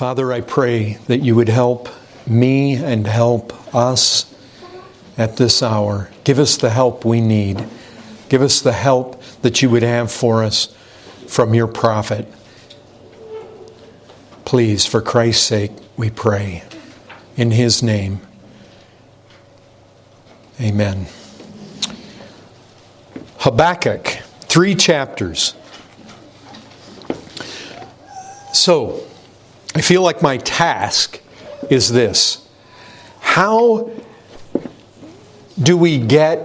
Father, I pray that you would help me and help us at this hour. Give us the help we need. Give us the help that you would have for us from your prophet. Please, for Christ's sake, we pray. In his name, amen. Habakkuk, 3 chapters. So, I feel like my task is this. How do we get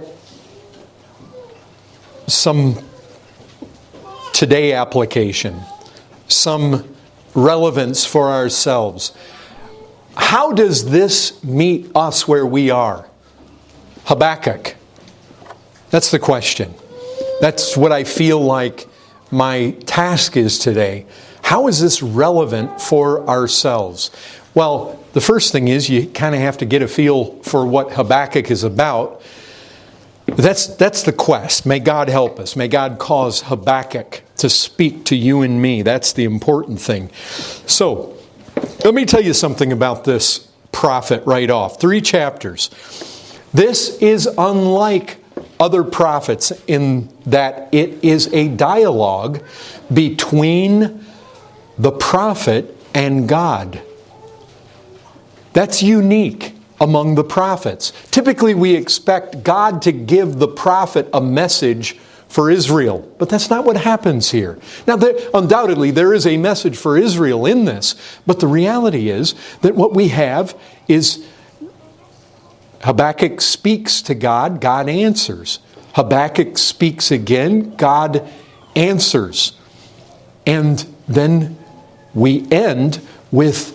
some today application, some relevance for ourselves? How does this meet us where we are? Habakkuk. That's the question. That's what I feel like my task is today. How is this relevant for ourselves? Well, the first thing is you kind of have to get a feel for what Habakkuk is about. That's the quest. May God help us. May God cause Habakkuk to speak to you and me. That's the important thing. So, let me tell you something about this prophet right off. 3 chapters. This is unlike other prophets in that it is a dialogue between the prophet and God. That's unique among the prophets. Typically we expect God to give the prophet a message for Israel, but that's not what happens here. Now, undoubtedly there is a message for Israel in this, but the reality is that what we have is Habakkuk speaks to God, God answers. Habakkuk speaks again, God answers. And then we end with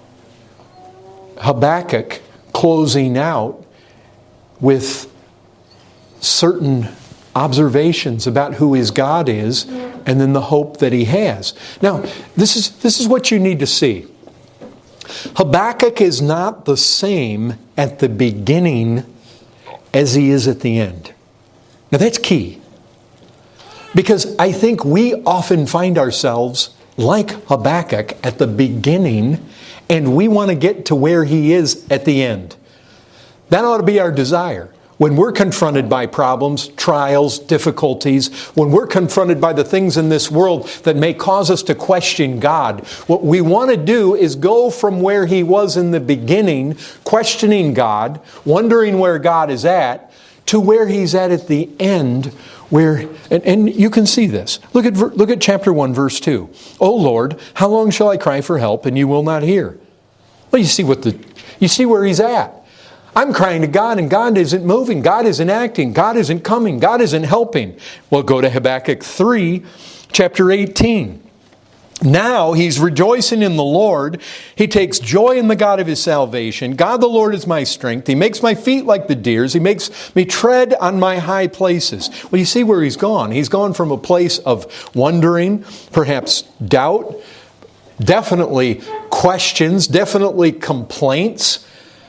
Habakkuk closing out with certain observations about who his God is and then the hope that he has. Now, this is what you need to see. Habakkuk is not the same at the beginning as he is at the end. Now that's key. Because I think we often find ourselves like Habakkuk at the beginning, and we want to get to where he is at the end. That ought to be our desire. When we're confronted by problems, trials, difficulties, when we're confronted by the things in this world that may cause us to question God, what we want to do is go from where he was in the beginning, questioning God, wondering where God is at, to where he's at the end, where, and you can see this. Look at chapter 1, verse 2. O Lord, how long shall I cry for help and you will not hear? Well, you see where he's at. I'm crying to God and God isn't moving. God isn't acting. God isn't coming. God isn't helping. Well, go to Habakkuk 3, chapter 18. Now he's rejoicing in the Lord. He takes joy in the God of his salvation. God the Lord is my strength. He makes my feet like the deer's. He makes me tread on my high places. Well, you see where he's gone. He's gone from a place of wondering, perhaps doubt, definitely questions, definitely complaints,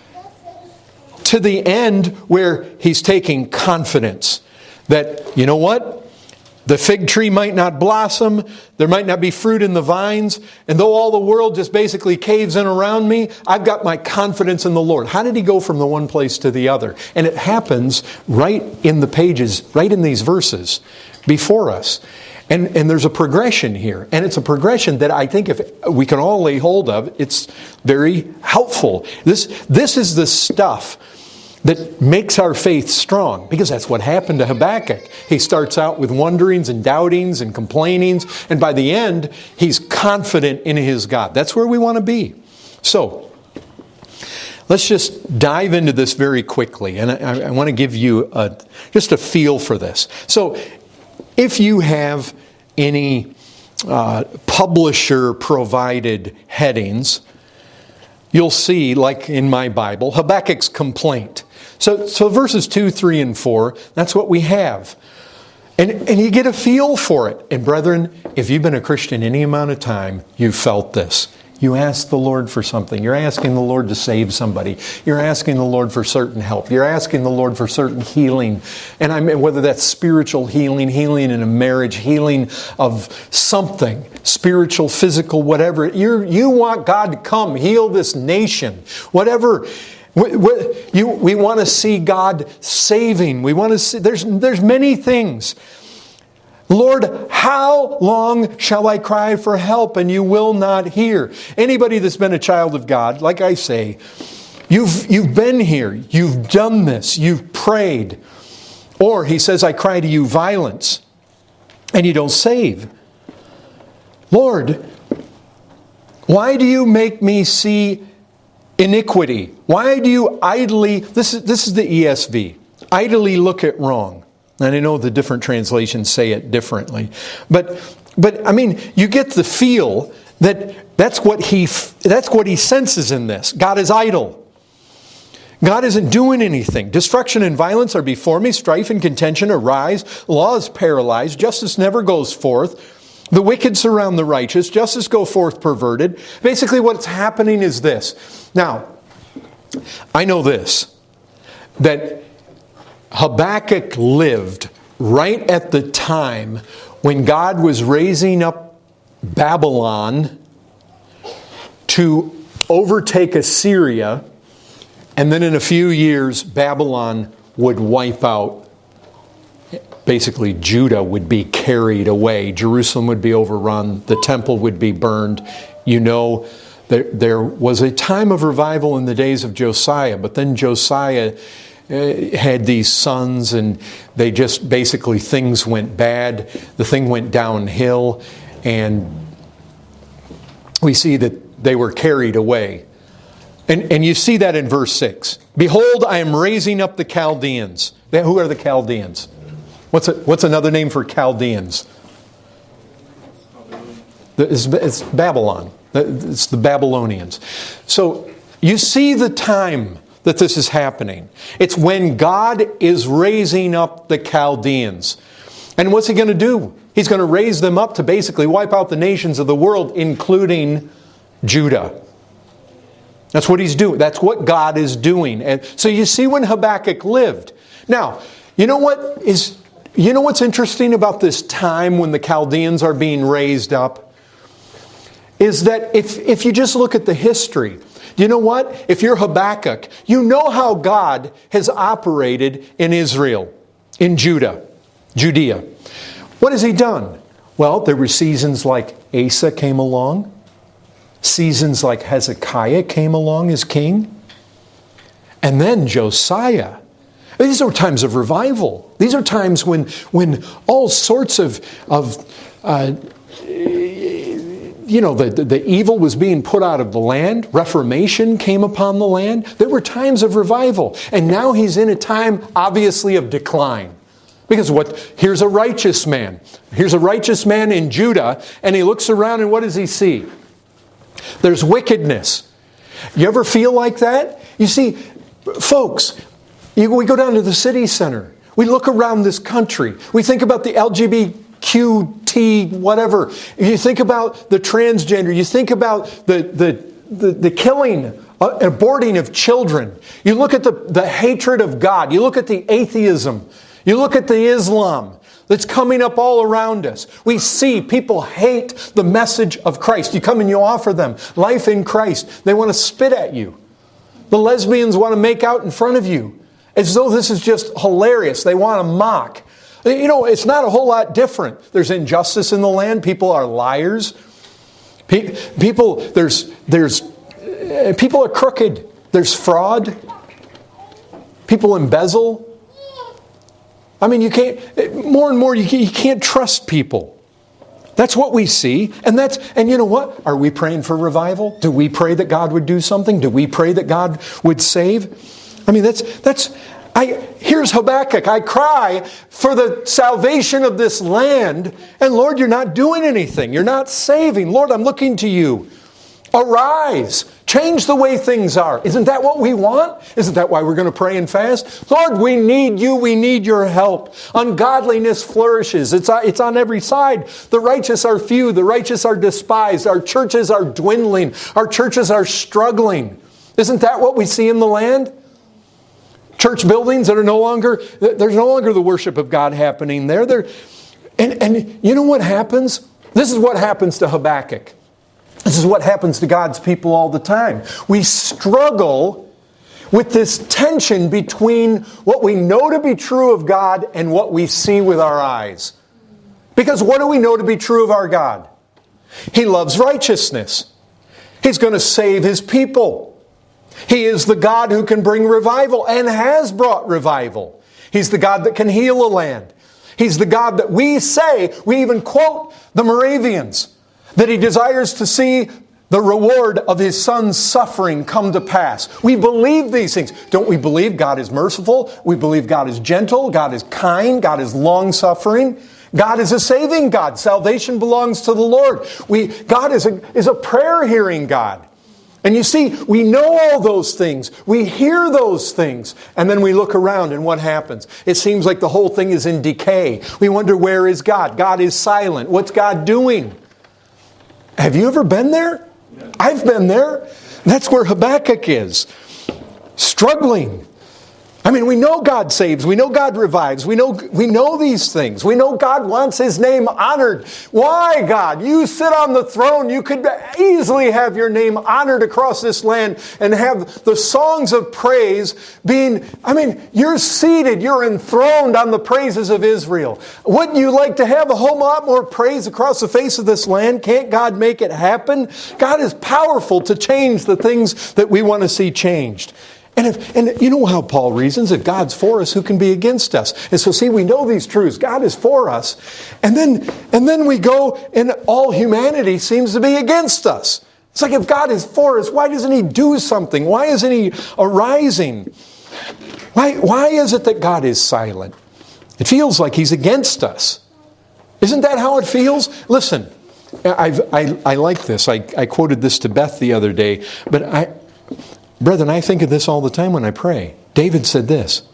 to the end where he's taking confidence that, you know what? The fig tree might not blossom, there might not be fruit in the vines, and though all the world just basically caves in around me, I've got my confidence in the Lord. How did he go from the one place to the other? And it happens right in the pages, right in these verses before us. And there's a progression here. And it's a progression that I think if we can all lay hold of, it's very helpful. This is the stuff that makes our faith strong, because that's what happened to Habakkuk. He starts out with wonderings and doubtings and complainings, and by the end, he's confident in his God. That's where we want to be. So, let's just dive into this very quickly, and I want to give you just a feel for this. So, if you have any publisher-provided headings, you'll see, like in my Bible, Habakkuk's complaint. So verses 2, 3, and 4, that's what we have. And you get a feel for it. And brethren, if you've been a Christian any amount of time, you've felt this. You ask the Lord for something. You're asking the Lord to save somebody. You're asking the Lord for certain help. You're asking the Lord for certain healing. And I mean, whether that's spiritual healing, healing in a marriage, healing of something, spiritual, physical, whatever. You want God to come heal this nation. Whatever. We want to see God saving. We want to see, there's many things. Lord, how long shall I cry for help and you will not hear? Anybody that's been a child of God, like I say, you've been here, you've done this, you've prayed. Or he says, I cry to you violence, and you don't save. Lord, why do you make me see iniquity? Why do you idly, this is the ESV, idly look at wrong? And I know the different translations say it differently. But I mean, you get the feel that that's what he senses in this. God is idle. God isn't doing anything. Destruction and violence are before me. Strife and contention arise. Law is paralyzed. Justice never goes forth. The wicked surround the righteous. Justice go forth perverted. Basically what's happening is this. Now, I know this, that Habakkuk lived right at the time when God was raising up Babylon to overtake Assyria, and then in a few years Babylon would wipe out. Basically, Judah would be carried away. Jerusalem would be overrun. The temple would be burned. You know, there was a time of revival in the days of Josiah, but then Josiah had these sons, and they just basically, things went bad. The thing went downhill, and we see that they were carried away. And you see that in verse 6. Behold, I am raising up the Chaldeans. Who are the Chaldeans? What's another name for Chaldeans? It's Babylon. It's the Babylonians. So you see the time that this is happening. It's when God is raising up the Chaldeans. And what's He going to do? He's going to raise them up to basically wipe out the nations of the world, including Judah. That's what He's doing. That's what God is doing. And so you see when Habakkuk lived. Now, you know what's interesting about this time when the Chaldeans are being raised up? Is that if you just look at the history, you know what? If you're Habakkuk, you know how God has operated in Israel, in Judea. What has He done? Well, there were seasons like Asa came along. Seasons like Hezekiah came along as king. And then Josiah. These are times of revival. These are times when all sorts of the evil was being put out of the land. Reformation came upon the land. There were times of revival. And now he's in a time, obviously, of decline. Because here's a righteous man. Here's a righteous man in Judah, and he looks around and what does he see? There's wickedness. You ever feel like that? You see, folks, we go down to the city center. We look around this country. We think about the LGBTQT, whatever. You think about the transgender. You think about the killing, aborting of children. You look at the hatred of God. You look at the atheism. You look at the Islam that's coming up all around us. We see people hate the message of Christ. You come and you offer them life in Christ. They want to spit at you. The lesbians want to make out in front of you as though this is just hilarious. They want to mock. You know, it's not a whole lot different. There's injustice in the land. People are liars. People are crooked. There's fraud. People embezzle. I mean, you can't trust people. That's what we see. And you know what? Are we praying for revival? Do we pray that God would do something? Do we pray that God would save? I mean, here's Habakkuk. I cry for the salvation of this land. And Lord, you're not doing anything. You're not saving. Lord, I'm looking to you. Arise. Change the way things are. Isn't that what we want? Isn't that why we're going to pray and fast? Lord, we need you. We need your help. Ungodliness flourishes. It's on every side. The righteous are few. The righteous are despised. Our churches are dwindling. Our churches are struggling. Isn't that what we see in the land? Church buildings that are there's no longer the worship of God happening there. And you know what happens? This is what happens to Habakkuk. This is what happens to God's people all the time. We struggle with this tension between what we know to be true of God and what we see with our eyes. Because what do we know to be true of our God? He loves righteousness. He's going to save His people. He is the God who can bring revival and has brought revival. He's the God that can heal a land. He's the God that we even quote the Moravians, that He desires to see the reward of His Son's suffering come to pass. We believe these things. Don't we believe God is merciful? We believe God is gentle. God is kind. God is long-suffering. God is a saving God. Salvation belongs to the Lord. God is a prayer-hearing God. And you see, we know all those things. We hear those things. And then we look around and what happens? It seems like the whole thing is in decay. We wonder, where is God? God is silent. What's God doing? Have you ever been there? I've been there. That's where Habakkuk is. Struggling. I mean, we know God saves. We know God revives. We know these things. We know God wants His name honored. Why, God? You sit on the throne. You could easily have your name honored across this land and have the songs of praise you're seated. You're enthroned on the praises of Israel. Wouldn't you like to have a whole lot more praise across the face of this land? Can't God make it happen? God is powerful to change the things that we want to see changed. And you know how Paul reasons, if God's for us, who can be against us? And so see, we know these truths. God is for us. And then we go and all humanity seems to be against us. It's like, if God is for us, why doesn't He do something? Why isn't He arising? Why is it that God is silent? It feels like He's against us. Isn't that how it feels? Listen, I like this. I quoted this to Beth the other day, but Brethren, I think of this all the time when I pray. David said this,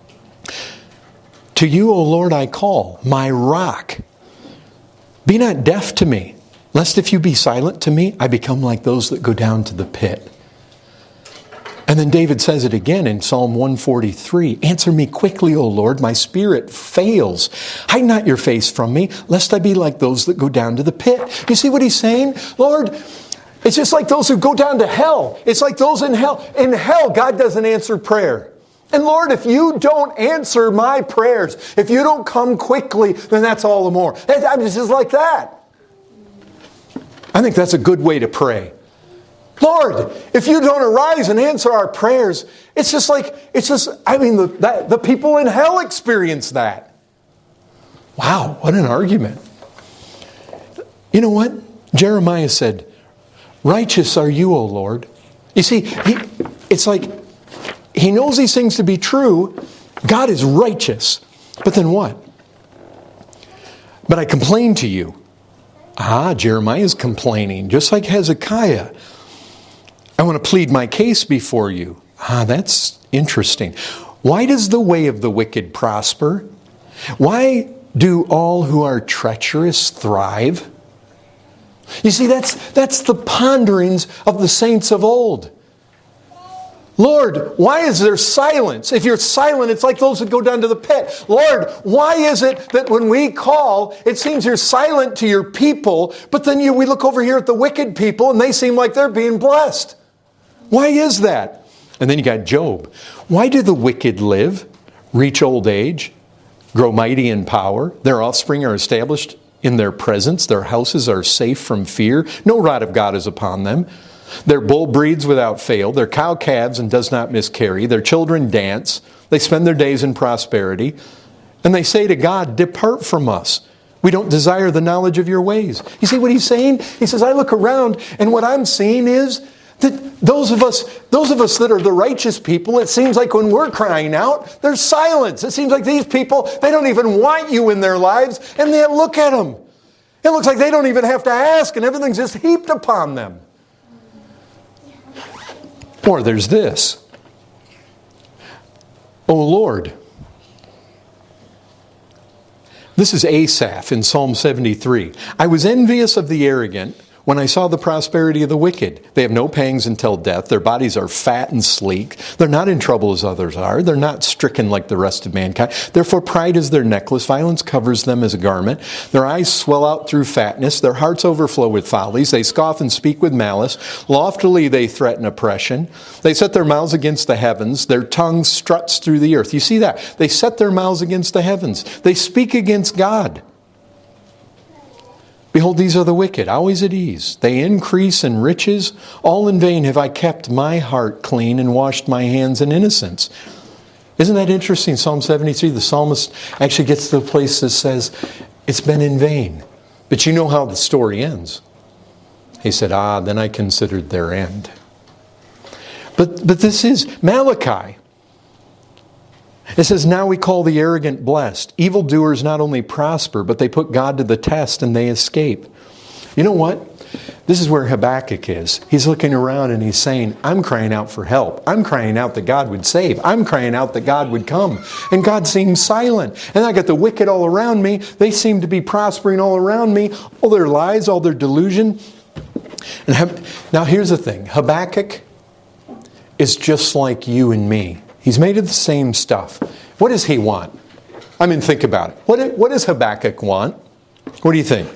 "To you, O Lord, I call, my rock. Be not deaf to me, lest if you be silent to me, I become like those that go down to the pit." And then David says it again in Psalm 143. "Answer me quickly, O Lord, my spirit fails. Hide not your face from me, lest I be like those that go down to the pit." You see what he's saying? Lord, it's just like those who go down to hell. It's like those in hell. In hell, God doesn't answer prayer. And Lord, if you don't answer my prayers, if you don't come quickly, then that's all the more. It's just like that. I think that's a good way to pray. Lord, if you don't arise and answer our prayers, the people in hell experience that. Wow, what an argument. You know what? Jeremiah said, "Righteous are you, O Lord." You see, it's like he knows these things to be true. God is righteous. But then what? "But I complain to you." Jeremiah is complaining, just like Hezekiah. "I want to plead my case before you." That's interesting. "Why does the way of the wicked prosper? Why do all who are treacherous thrive?" You see, that's the ponderings of the saints of old. Lord, why is there silence? If you're silent, it's like those that go down to the pit. Lord, why is it that when we call, it seems you're silent to your people, but then we look over here at the wicked people and they seem like they're being blessed? Why is that? And then you got Job. "Why do the wicked live, reach old age, grow mighty in power? Their offspring are established in their presence. Their houses are safe from fear. No rod of God is upon them. Their bull breeds without fail. Their cow calves and does not miscarry. Their children dance. They spend their days in prosperity. And they say to God, 'Depart from us. We don't desire the knowledge of your ways.'" You see what he's saying? He says, I look around and what I'm seeing is that those of us that are the righteous people, it seems like when we're crying out, there's silence. It seems like these people, they don't even want you in their lives, and they look at them. It looks like they don't even have to ask, and everything's just heaped upon them. Or there's this. O Lord. This is Asaph in Psalm 73. I was envious of the arrogant when I saw the prosperity of the wicked. They have no pangs until death. Their bodies are fat and sleek. They're not in trouble as others are. They're not stricken like the rest of mankind. Therefore pride is their necklace. Violence covers them as a garment. Their eyes swell out through fatness. Their hearts overflow with follies. They scoff and speak with malice. Loftily they threaten oppression. They set their mouths against the heavens. Their tongue struts through the earth. You see that? They set their mouths against the heavens. They speak against God. Behold, these are the wicked, always at ease. They increase in riches. All in vain have I kept my heart clean and washed my hands in innocence. Isn't that interesting? Psalm 73, the psalmist actually gets to the place that says, it's been in vain. But you know how the story ends. He said, then I considered their end. But this is Malachi. It says, now we call the arrogant blessed. Evildoers not only prosper, but they put God to the test and they escape. You know what? This is where Habakkuk is. He's looking around and he's saying, I'm crying out for help. I'm crying out that God would save. I'm crying out that God would come. And God seems silent. And I got the wicked all around me. They seem to be prospering all around me. All their lies, all their delusion. Now here's the thing. Habakkuk is just like you and me. He's made of the same stuff. What does he want? I mean, think about it. What does Habakkuk want? What do you think?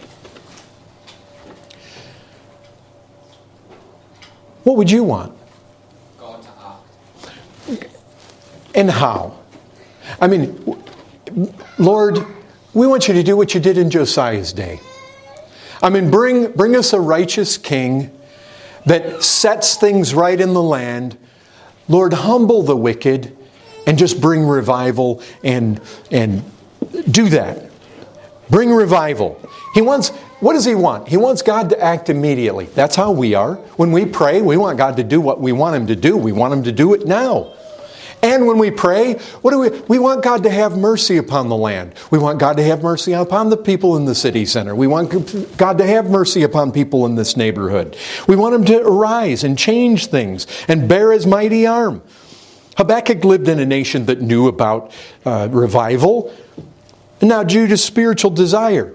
What would you want? God to act. And how? I mean, Lord, we want you to do what you did in Josiah's day. I mean, bring us a righteous king that sets things right in the land. Lord, humble the wicked and just bring revival and do that. Bring revival. What does he want? He wants God to act immediately. That's how we are. When we pray, we want God to do what we want Him to do. We want Him to do it now. And when we pray, we want God to have mercy upon the land. We want God to have mercy upon the people in the city center. We want God to have mercy upon people in this neighborhood. We want Him to arise and change things and bear His mighty arm. Habakkuk lived in a nation that knew about revival. And now Judah's spiritual desire.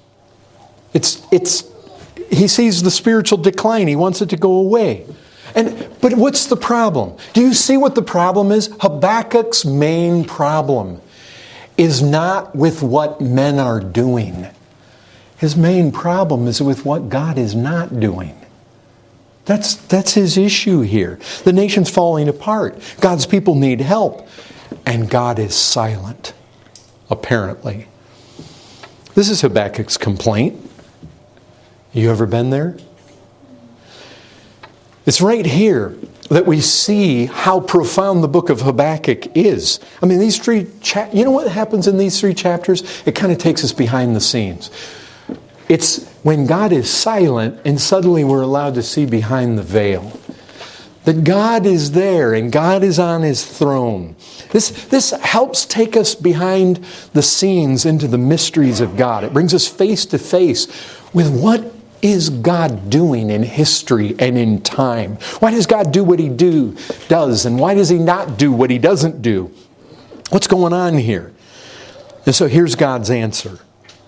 He sees the spiritual decline. He wants it to go away. But what's the problem? Do you see what the problem is? Habakkuk's main problem is not with what men are doing. His main problem is with what God is not doing. That's his issue here. The nation's falling apart. God's people need help. And God is silent, apparently. This is Habakkuk's complaint. You ever been there? It's right here that we see how profound the book of Habakkuk is. I mean, these three you know what happens in these three chapters? It kind of takes us behind the scenes. It's when God is silent and suddenly we're allowed to see behind the veil. That God is there and God is on His throne. This helps take us behind the scenes into the mysteries of God. It brings us face to face with what is God doing in history and in time? Why does God do what He does? And why does He not do what He doesn't do? What's going on here? And so here's God's answer.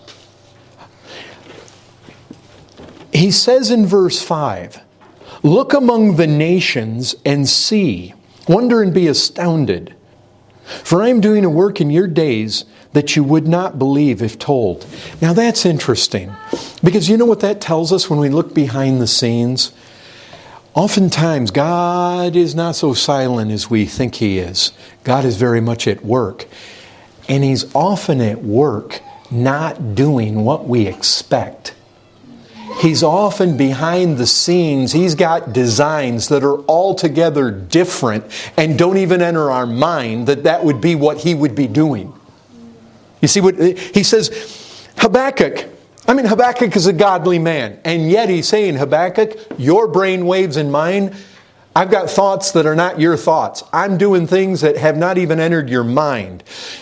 He says in verse 5, look among the nations and see, wonder and be astounded. For I am doing a work in your days that you would not believe if told. Now that's interesting. Because you know what that tells us when we look behind the scenes? Oftentimes, God is not so silent as we think He is. God is very much at work. And He's often at work not doing what we expect. He's often behind the scenes. He's got designs that are altogether different and don't even enter our mind that would be what He would be doing. You see what he says? Habakkuk is a godly man. And yet he's saying, Habakkuk, your brain waves and mine, I've got thoughts that are not your thoughts. I'm doing things that have not even entered your mind.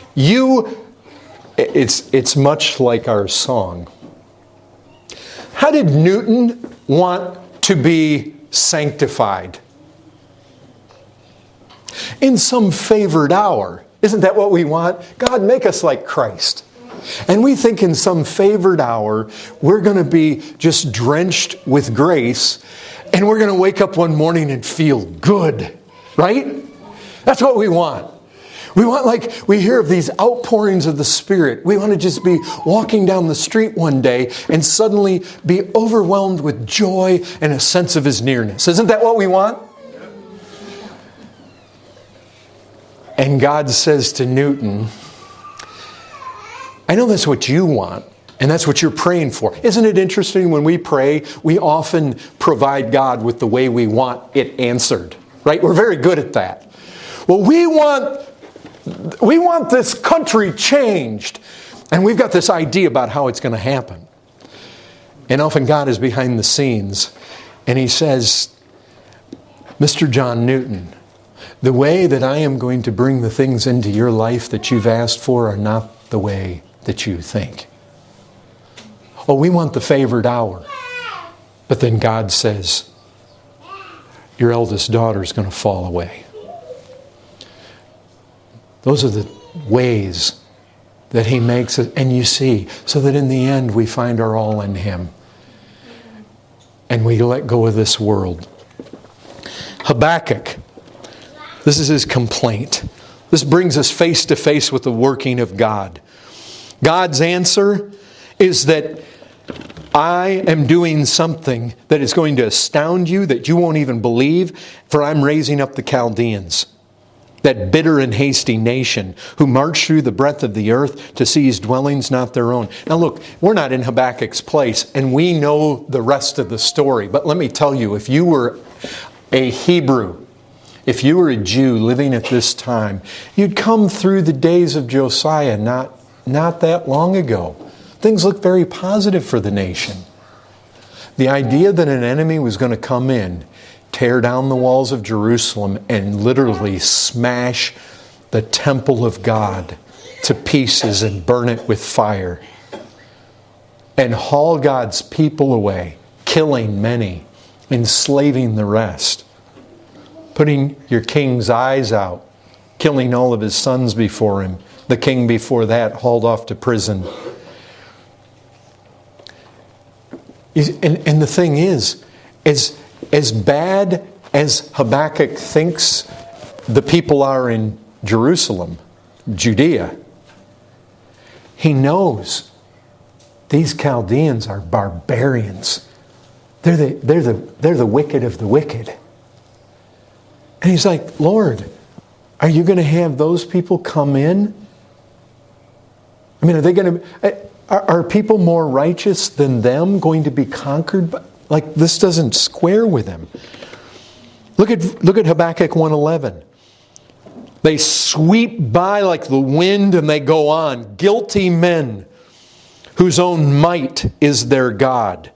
It's much like our song. How did Newton want to be sanctified? in some favored hour. Isn't that what we want? God, make us like Christ. And we think in some favored hour, we're going to be just drenched with grace, and we're going to wake up one morning and feel good. Right? That's what we want. We want, like, we hear of these outpourings of the Spirit. We want to just be walking down the street one day and suddenly be overwhelmed with joy and a sense of His nearness. Isn't that what we want? And God says to Newton, I know that's what you want, and that's what you're praying for. Isn't it interesting when we pray, we often provide God with the way we want it answered, right? We're very good at that. Well, we want this country changed, and we've got this idea about how it's going to happen. And often God is behind the scenes, and He says, Mr. John Newton, the way that I am going to bring the things into your life that you've asked for are not the way that you think. Oh, we want the favored hour. But then God says, your eldest daughter is going to fall away. Those are the ways that He makes it. And you see, so that in the end we find our all in Him. And we let go of this world. Habakkuk, this is his complaint. This brings us face to face with the working of God. God's answer is that I am doing something that is going to astound you, that you won't even believe, for I'm raising up the Chaldeans, that bitter and hasty nation who march through the breadth of the earth to seize dwellings not their own. Now look, we're not in Habakkuk's place, and we know the rest of the story. But let me tell you, if you were a Hebrew, if you were a Jew living at this time, you'd come through the days of Josiah not that long ago. Things looked very positive for the nation. The idea that an enemy was going to come in, tear down the walls of Jerusalem, and literally smash the temple of God to pieces and burn it with fire, and haul God's people away, killing many, enslaving the rest, putting your king's eyes out, killing all of his sons before him. The king before that hauled off to prison. And the thing is, as bad as Habakkuk thinks the people are in Jerusalem, Judea, he knows these Chaldeans are barbarians. They're the wicked of the wicked. And he's like, Lord, are you going to have those people come in? I mean, are they going to? Are people more righteous than them going to be conquered? Like, this doesn't square with him. Look at Habakkuk 1:11. They sweep by like the wind and they go on. Guilty men whose own might is their God.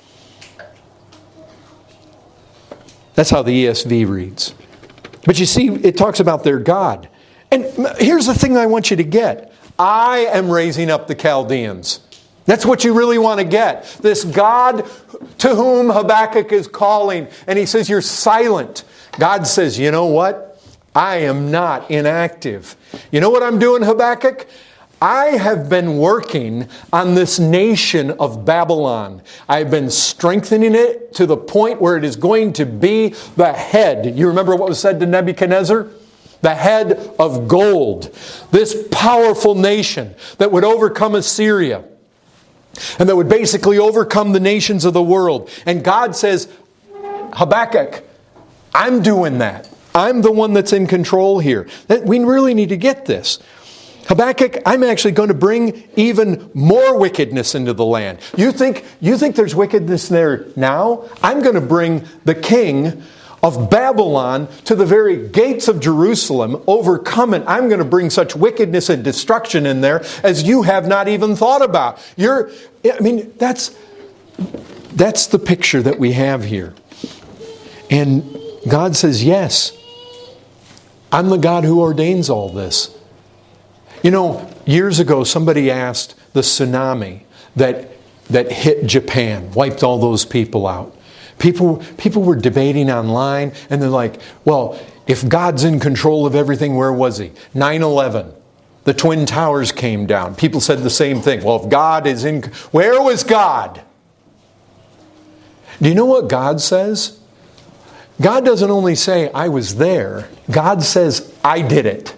That's how the ESV reads. But you see, it talks about their God. And here's the thing I want you to get. I am raising up the Chaldeans. That's what you really want to get. This God to whom Habakkuk is calling. And he says, you're silent. God says, you know what? I am not inactive. You know what I'm doing, Habakkuk? I have been working on this nation of Babylon. I've been strengthening it to the point where it is going to be the head. You remember what was said to Nebuchadnezzar? The head of gold. This powerful nation that would overcome Assyria and that would basically overcome the nations of the world. And God says, Habakkuk, I'm doing that. I'm the one that's in control here. We really need to get this. Habakkuk, I'm actually going to bring even more wickedness into the land. You think there's wickedness there now? I'm going to bring the king of Babylon to the very gates of Jerusalem, overcome it. I'm going to bring such wickedness and destruction in there as you have not even thought about. That's the picture that we have here. And God says, yes, I'm the God who ordains all this. You know, years ago, somebody asked the tsunami that hit Japan, wiped all those people out. People were debating online, and they're like, well, if God's in control of everything, where was He? 9/11. The Twin Towers came down. People said the same thing. Well, if God is in... Where was God? Do you know what God says? God doesn't only say, I was there. God says, I did it.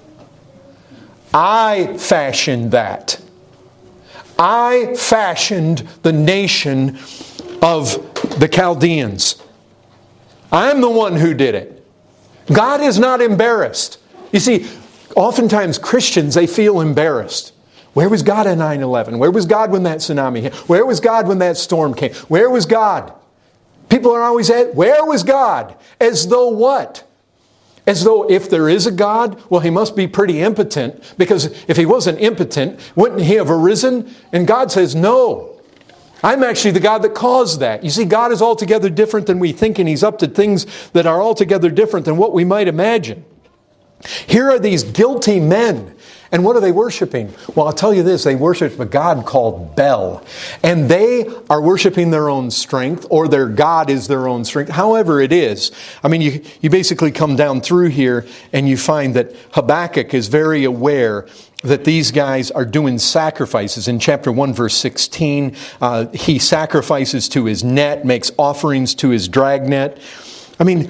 I fashioned that. I fashioned the nation of the Chaldeans. I'm the one who did it. God is not embarrassed. You see, oftentimes Christians, they feel embarrassed. Where was God at 9/11? Where was God when that tsunami hit? Where was God when that storm came? Where was God? People are always at, where was God? As though what? As though if there is a God, well, He must be pretty impotent, because if He wasn't impotent, wouldn't He have arisen? And God says, no, I'm actually the God that caused that. You see, God is altogether different than we think, and He's up to things that are altogether different than what we might imagine. Here are these guilty men. And what are they worshiping? Well, I'll tell you this, they worship a god called Bel. And they are worshiping their own strength, or their god is their own strength. However it is. I mean, you basically come down through here and you find that Habakkuk is very aware that these guys are doing sacrifices. In chapter 1, verse 16, he sacrifices to his net, makes offerings to his dragnet. I mean,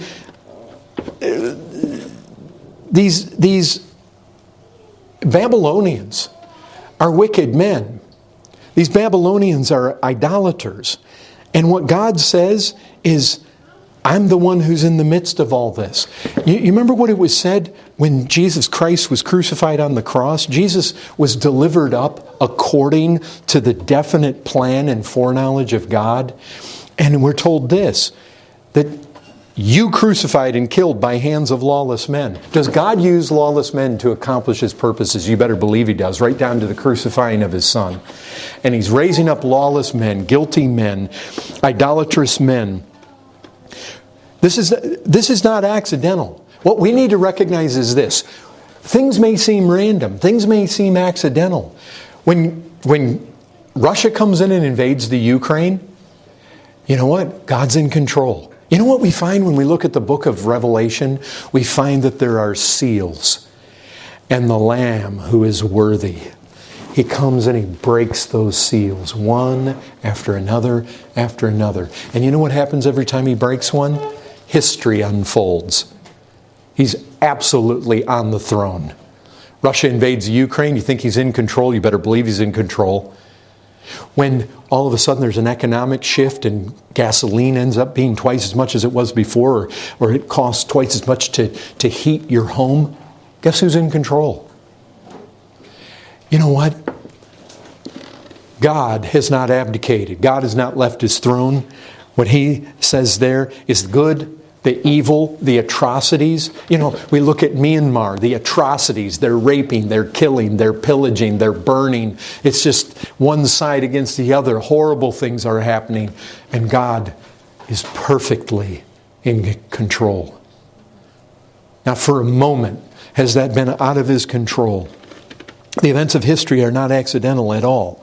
these Babylonians are wicked men. These Babylonians are idolaters. And what God says is, I'm the one who's in the midst of all this. You remember what it was said when Jesus Christ was crucified on the cross? Jesus was delivered up according to the definite plan and foreknowledge of God. And we're told this, that you crucified and killed by hands of lawless men. Does God use lawless men to accomplish His purposes? You better believe He does, right down to the crucifying of His Son. And He's raising up lawless men, guilty men, idolatrous men. This is not accidental. What we need to recognize is this. Things may seem random. Things may seem accidental. When Russia comes in and invades the Ukraine, you know what? God's in control. You know what we find when we look at the book of Revelation? We find that there are seals. And the Lamb who is worthy, He comes and He breaks those seals, one after another after another. And you know what happens every time He breaks one? History unfolds. He's absolutely on the throne. Russia invades Ukraine. You think He's in control? You better believe He's in control. When all of a sudden there's an economic shift and gasoline ends up being twice as much as it was before, or it costs twice as much to heat your home, guess who's in control? You know what? God has not abdicated. God has not left His throne. What He says there is good, the evil, the atrocities. You know, we look at Myanmar, the atrocities. They're raping, they're killing, they're pillaging, they're burning. It's just one side against the other. Horrible things are happening. And God is perfectly in control. Now, for a moment, has that been out of His control? The events of history are not accidental at all.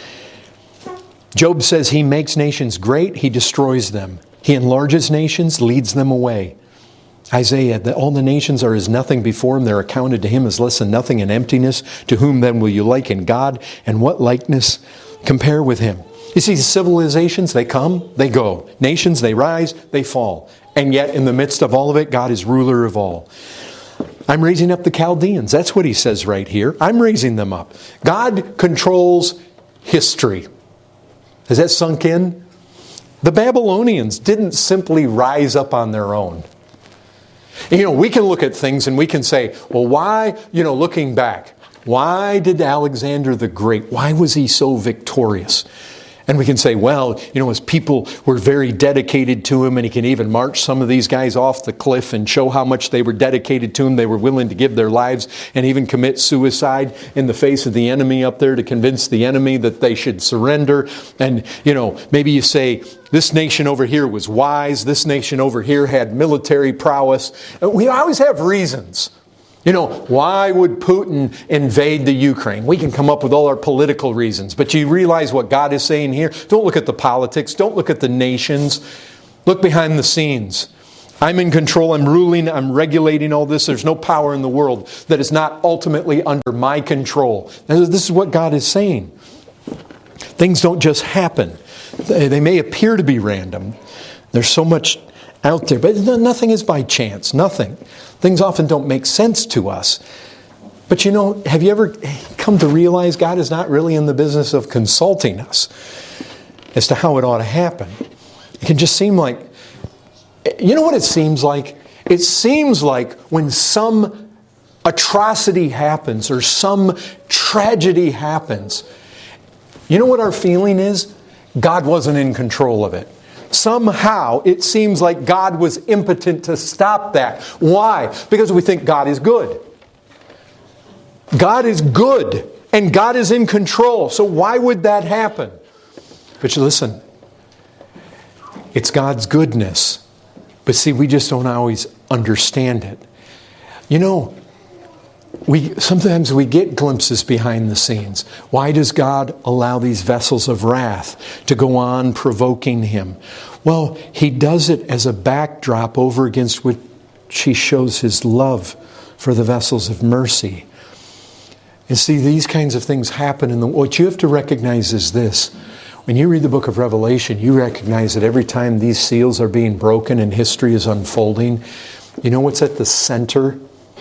Job says He makes nations great, He destroys them. He enlarges nations, leads them away. Isaiah, that all the nations are as nothing before Him. They're accounted to Him as less than nothing and emptiness. To whom then will you liken God? And what likeness compare with Him? You see, civilizations, they come, they go. Nations, they rise, they fall. And yet, in the midst of all of it, God is ruler of all. I'm raising up the Chaldeans. That's what He says right here. I'm raising them up. God controls history. Has that sunk in? The Babylonians didn't simply rise up on their own. You know, we can look at things and we can say, well, why, looking back, why did Alexander the Great, why was he so victorious? And we can say, well, his people were very dedicated to him, and he can even march some of these guys off the cliff and show how much they were dedicated to him. They were willing to give their lives and even commit suicide in the face of the enemy up there to convince the enemy that they should surrender. And, maybe you say, this nation over here was wise. This nation over here had military prowess. We always have reasons. Why would Putin invade the Ukraine? We can come up with all our political reasons. But you realize what God is saying here? Don't look at the politics. Don't look at the nations. Look behind the scenes. I'm in control, I'm ruling, I'm regulating all this. There's no power in the world that is not ultimately under my control. And this is what God is saying. Things don't just happen. They may appear to be random. There's so much out there, but nothing is by chance. Nothing. Things often don't make sense to us. But you know, have you ever come to realize God is not really in the business of consulting us as to how it ought to happen? It can just seem like, you know what it seems like? It seems like when some atrocity happens or some tragedy happens, you know what our feeling is? God wasn't in control of it. Somehow it seems like God was impotent to stop that. Why? Because we think God is good. God is good and God is in control. So why would that happen? But you listen, it's God's goodness. But see, we just don't always understand it. You know, sometimes we get glimpses behind the scenes. Why does God allow these vessels of wrath to go on provoking Him? Well, He does it as a backdrop over against which He shows His love for the vessels of mercy. And see, these kinds of things happen. What you have to recognize is this. When you read the book of Revelation, you recognize that every time these seals are being broken and history is unfolding, you know what's at the center?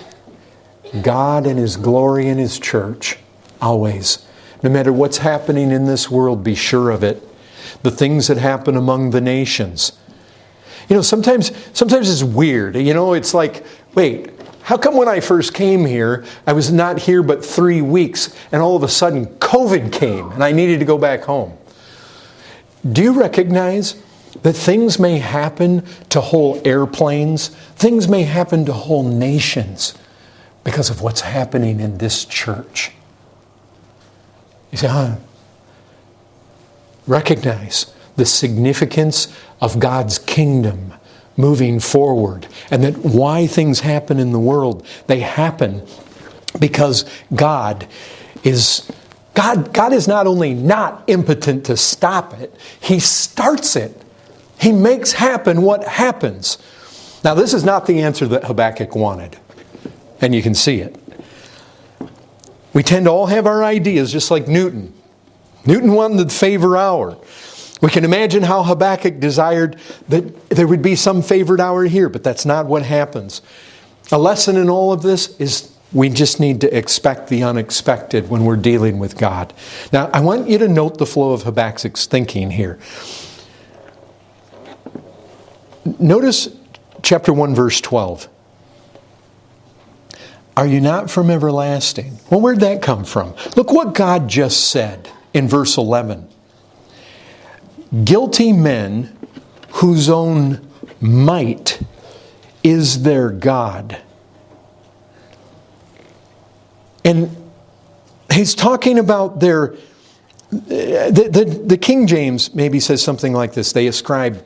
God and His glory and His church. Always. No matter what's happening in this world, be sure of it. The things that happen among the nations. You know, sometimes it's weird. You know, it's like, wait, how come when I first came here, I was not here but 3 weeks, and all of a sudden COVID came and I needed to go back home? Do you recognize that things may happen to whole airplanes? Things may happen to whole nations because of what's happening in this church. You say, recognize the significance of God's kingdom moving forward, and that why things happen in the world, they happen because God is not only not impotent to stop it, He starts it. He makes happen what happens. Now, this is not the answer that Habakkuk wanted, and you can see it. We tend to all have our ideas, just like Newton. Newton wanted the favor hour. We can imagine how Habakkuk desired that there would be some favored hour here, but that's not what happens. A lesson in all of this is we just need to expect the unexpected when we're dealing with God. Now, I want you to note the flow of Habakkuk's thinking here. Notice chapter 1, verse 12. Are you not from everlasting? Well, where'd that come from? Look what God just said in verse 11. Guilty men whose own might is their God. And he's talking about their... The King James maybe says something like this. They ascribe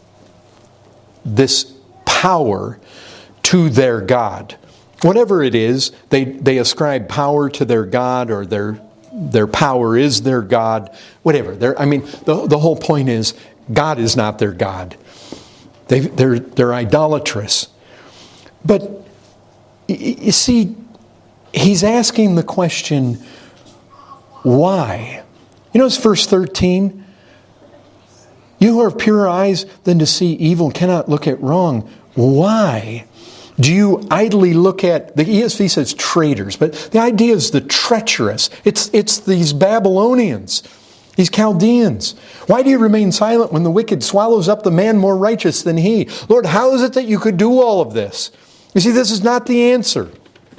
this power to their God. Whatever it is, they ascribe power to their God, or their power is their God. Whatever. The whole point is God is not their God. They're idolatrous. But you see, he's asking the question, why? You know, it's verse 13. You who have purer eyes than to see evil cannot look at wrong. Why do you idly look at, the ESV says traitors, but the idea is the treacherous. It's these Babylonians, these Chaldeans. Why do you remain silent when the wicked swallows up the man more righteous than he? Lord, how is it that you could do all of this? You see, this is not the answer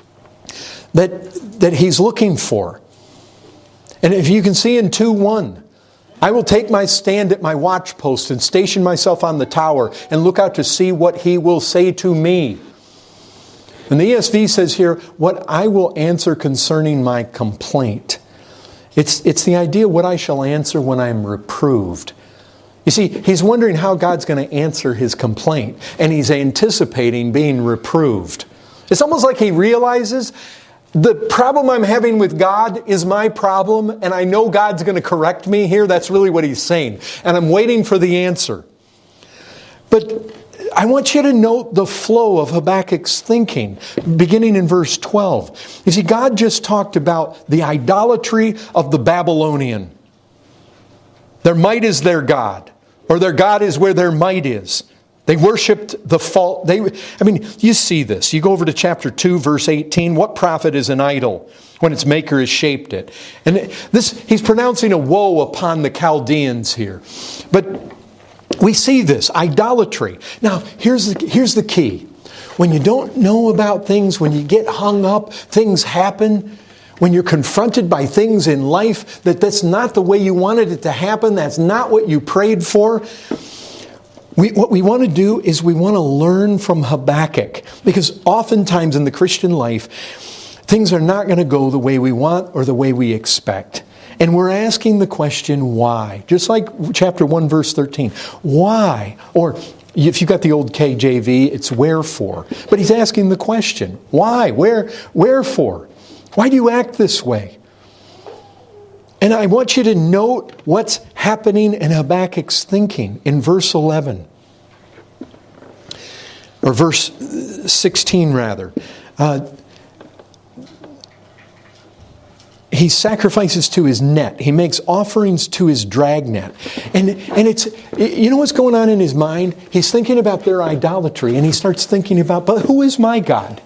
that he's looking for. And if you can see in 2:1, I will take my stand at my watchpost and station myself on the tower and look out to see what he will say to me. And the ESV says here, what I will answer concerning my complaint. It's the idea what I shall answer when I am reproved. You see, he's wondering how God's going to answer his complaint, and he's anticipating being reproved. It's almost like he realizes the problem I'm having with God is my problem, and I know God's going to correct me here. That's really what he's saying. And I'm waiting for the answer. But I want you to note the flow of Habakkuk's thinking, beginning in verse 12. You see, God just talked about the idolatry of the Babylonian. Their might is their God, or their God is where their might is. They worshipped the false. You see this. You go over to chapter 2, verse 18. What profit is an idol when its maker has shaped it? And he's pronouncing a woe upon the Chaldeans here. But we see this, idolatry. Now, here's the key. When you don't know about things, when you get hung up, things happen. When you're confronted by things in life that's not the way you wanted it to happen, that's not what you prayed for, what we want to do is we want to learn from Habakkuk. Because oftentimes in the Christian life, things are not going to go the way we want or the way we expect. And we're asking the question, why? Just like chapter 1, verse 13. Why? Or if you've got the old KJV, it's wherefore. But he's asking the question, why? Wherefore? Why do you act this way? And I want you to note what's happening in Habakkuk's thinking in verse 11. Or verse 16, rather. He sacrifices to his net. He makes offerings to his dragnet. And it's, you know what's going on in his mind? He's thinking about their idolatry, and he starts thinking about, but who is my God?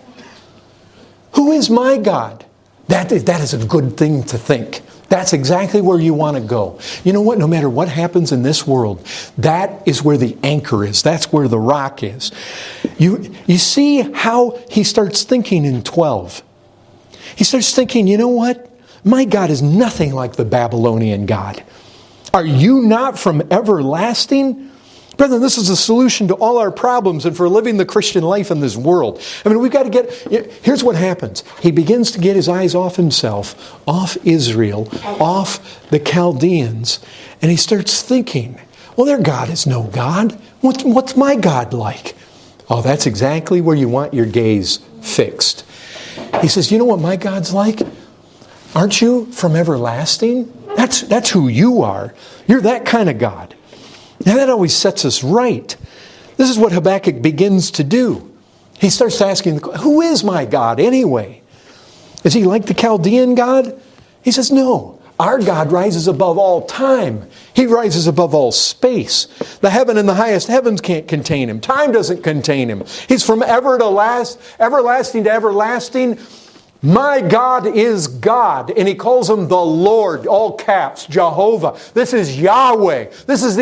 Who is my God? That is a good thing to think. That's exactly where you want to go. You know what? No matter what happens in this world, that is where the anchor is. That's where the rock is. You see how he starts thinking in 12. He starts thinking, you know what? My God is nothing like the Babylonian God. Are you not from everlasting? Brethren, this is the solution to all our problems and for living the Christian life in this world. We've got to here's what happens. He begins to get his eyes off himself, off Israel, off the Chaldeans, and he starts thinking, well, their God is no God. What's my God like? Oh, that's exactly where you want your gaze fixed. He says, you know what my God's like? Aren't you from everlasting? That's who you are. You're that kind of God. Now that always sets us right. This is what Habakkuk begins to do. He starts asking, who is my God anyway? Is he like the Chaldean God? He says, no. Our God rises above all time. He rises above all space. The heaven and the highest heavens can't contain him. Time doesn't contain him. He's from everlasting to everlasting. My God is God, and he calls him the Lord, all caps, Jehovah. This is Yahweh. He is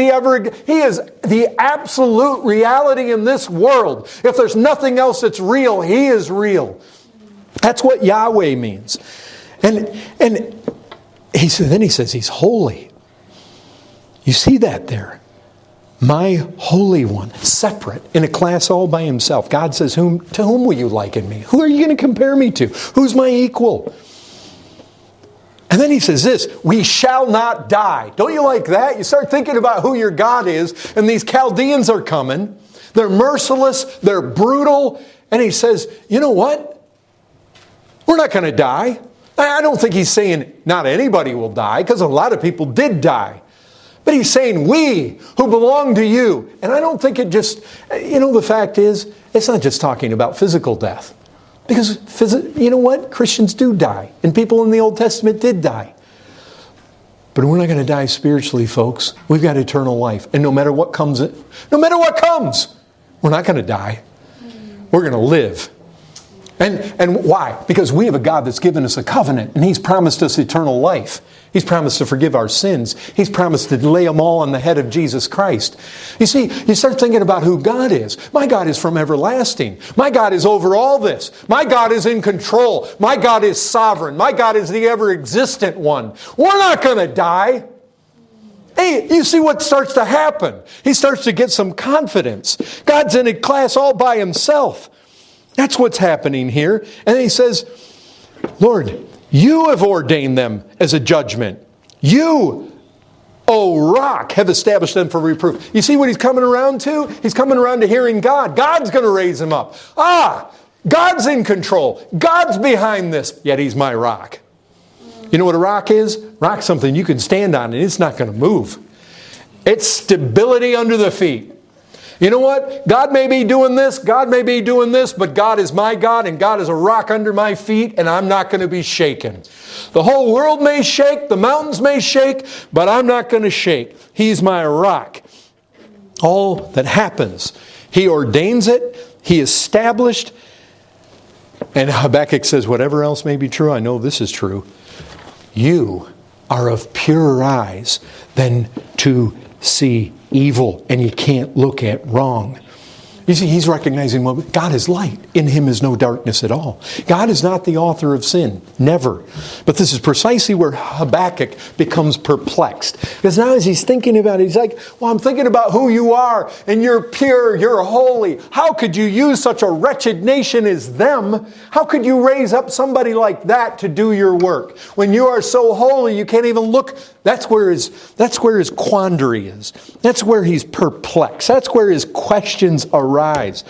the absolute reality in this world. If there's nothing else that's real, he is real. That's what Yahweh means. And then he says he's holy. You see that there. My Holy One, separate, in a class all by himself. God says, to whom will you liken me? Who are you going to compare me to? Who's my equal? And then he says this, we shall not die. Don't you like that? You start thinking about who your God is, and these Chaldeans are coming. They're merciless, they're brutal. And he says, you know what? We're not going to die. I don't think he's saying not anybody will die, because a lot of people did die. But he's saying, we who belong to you. And I don't think it just, the fact is, it's not just talking about physical death. Because, you know what? Christians do die. And people in the Old Testament did die. But we're not going to die spiritually, folks. We've got eternal life. And no matter what comes, we're not going to die. We're going to live. And why? Because we have a God that's given us a covenant, and he's promised us eternal life. He's promised to forgive our sins. He's promised to lay them all on the head of Jesus Christ. You see, you start thinking about who God is. My God is from everlasting. My God is over all this. My God is in control. My God is sovereign. My God is the ever-existent one. We're not going to die. Hey, you see what starts to happen. He starts to get some confidence. God's in a class all by himself. That's what's happening here. And he says, Lord, you have ordained them as a judgment. You, O rock, have established them for reproof. You see what he's coming around to? He's coming around to hearing God. God's going to raise him up. God's in control. God's behind this. Yet he's my rock. You know what a rock is? Rock's something you can stand on and it's not going to move. It's stability under the feet. You know what? God may be doing this, God may be doing this, but God is my God, and God is a rock under my feet, and I'm not going to be shaken. The whole world may shake, the mountains may shake, but I'm not going to shake. He's my rock. All that happens, He ordains it, He established, and Habakkuk says, whatever else may be true, I know this is true. You are of purer eyes than to see evil, and you can't look at wrong. You see, he's recognizing, well, God is light. In Him is no darkness at all. God is not the author of sin. Never. But this is precisely where Habakkuk becomes perplexed. Because now as he's thinking about it, he's like, well, I'm thinking about who you are, and you're pure, you're holy. How could you use such a wretched nation as them? How could you raise up somebody like that to do your work? When you are so holy, you can't even look. That's where his quandary is. That's where he's perplexed. That's where his questions arise.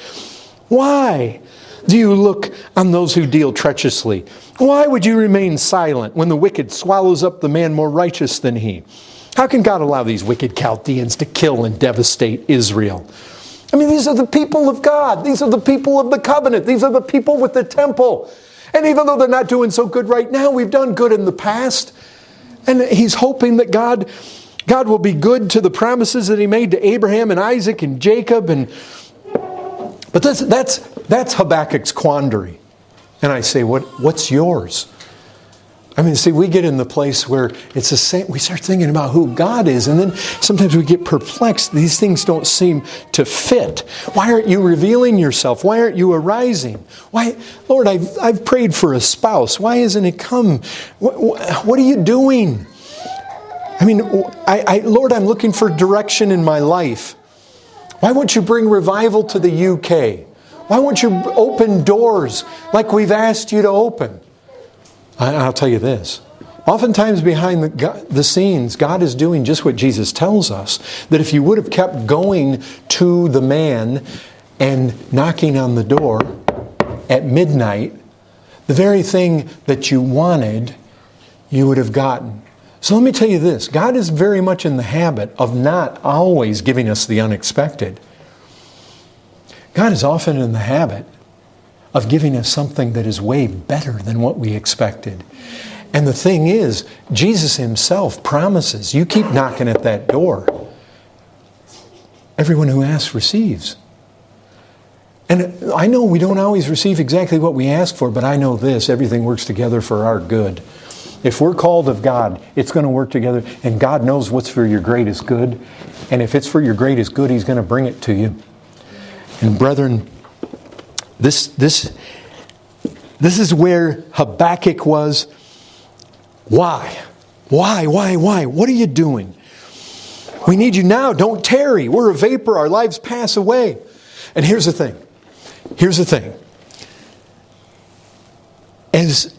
Why do you look on those who deal treacherously? Why would you remain silent when the wicked swallows up the man more righteous than he? How can God allow these wicked Chaldeans to kill and devastate Israel? I mean, these are the people of God. These are the people of the covenant. These are the people with the temple. And even though they're not doing so good right now, we've done good in the past. And he's hoping that God will be good to the promises that He made to Abraham and Isaac and Jacob. But that's Habakkuk's quandary. And I say, what's yours? I mean, see, we get in the place where it's the same. We start thinking about who God is, and then sometimes we get perplexed. These things don't seem to fit. Why aren't you revealing yourself? Why aren't you arising? Why, Lord, I've prayed for a spouse. Why hasn't it come? What are you doing? I mean, Lord, I'm looking for direction in my life. Why won't you bring revival to the UK? Why won't you open doors like we've asked you to open? I'll tell you this. Oftentimes behind the scenes, God is doing just what Jesus tells us. That if you would have kept going to the man and knocking on the door at midnight, the very thing that you wanted, you would have gotten. So let me tell you this. God is very much in the habit of not always giving us the unexpected. God is often in the habit of giving us something that is way better than what we expected. And the thing is, Jesus Himself promises, you keep knocking at that door. Everyone who asks receives. And I know we don't always receive exactly what we ask for, but I know this, everything works together for our good. If we're called of God, it's going to work together, and God knows what's for your greatest good. And if it's for your greatest good, He's going to bring it to you. And brethren, this is where Habakkuk was. Why? Why? What are you doing? We need you now. Don't tarry. We're a vapor. Our lives pass away. And here's the thing. As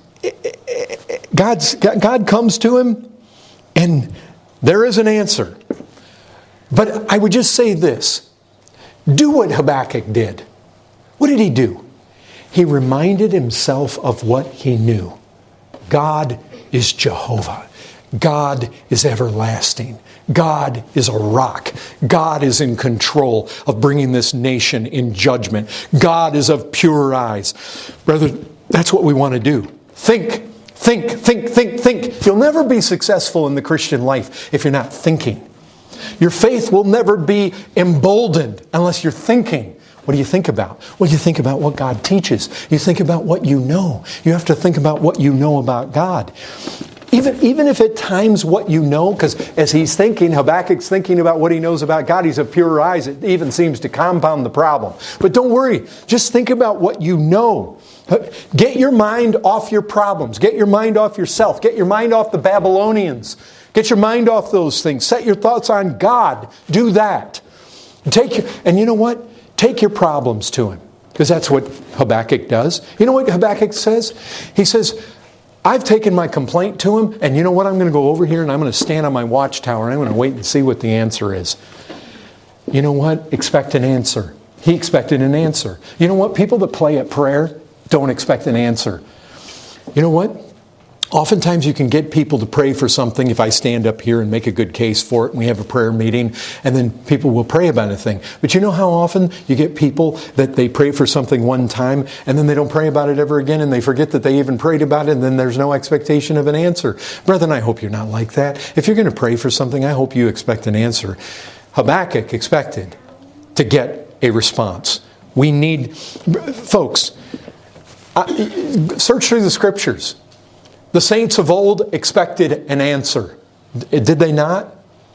God comes to him, and there is an answer. But I would just say this. Do what Habakkuk did. What did he do? He reminded himself of what he knew. God is Jehovah. God is everlasting. God is a rock. God is in control of bringing this nation in judgment. God is of pure eyes. Brother, that's what we want to do. Think. You'll never be successful in the Christian life if you're not thinking. Your faith will never be emboldened unless you're thinking. What do you think about? Well, you think about what God teaches. You think about what you know. You have to think about what you know about God. Even if at times what you know, because as he's thinking, Habakkuk's thinking about what he knows about God, he's of purer eyes, it even seems to compound the problem. But don't worry, just think about what you know. Get your mind off your problems. Get your mind off yourself. Get your mind off the Babylonians. Get your mind off those things. Set your thoughts on God. Do that. And you know what? Take your problems to Him. Because that's what Habakkuk does. You know what Habakkuk says? He says, I've taken my complaint to Him, and you know what? I'm going to go over here and I'm going to stand on my watchtower and I'm going to wait and see what the answer is. You know what? Expect an answer. He expected an answer. You know what? People that play at prayer don't expect an answer. You know what? Oftentimes you can get people to pray for something if I stand up here and make a good case for it and we have a prayer meeting and then people will pray about a thing. But you know how often you get people that they pray for something one time and then they don't pray about it ever again and they forget that they even prayed about it and then there's no expectation of an answer. Brethren, I hope you're not like that. If you're going to pray for something, I hope you expect an answer. Habakkuk expected to get a response. We need, folks, search through the Scriptures. The saints of old expected an answer. Did they not?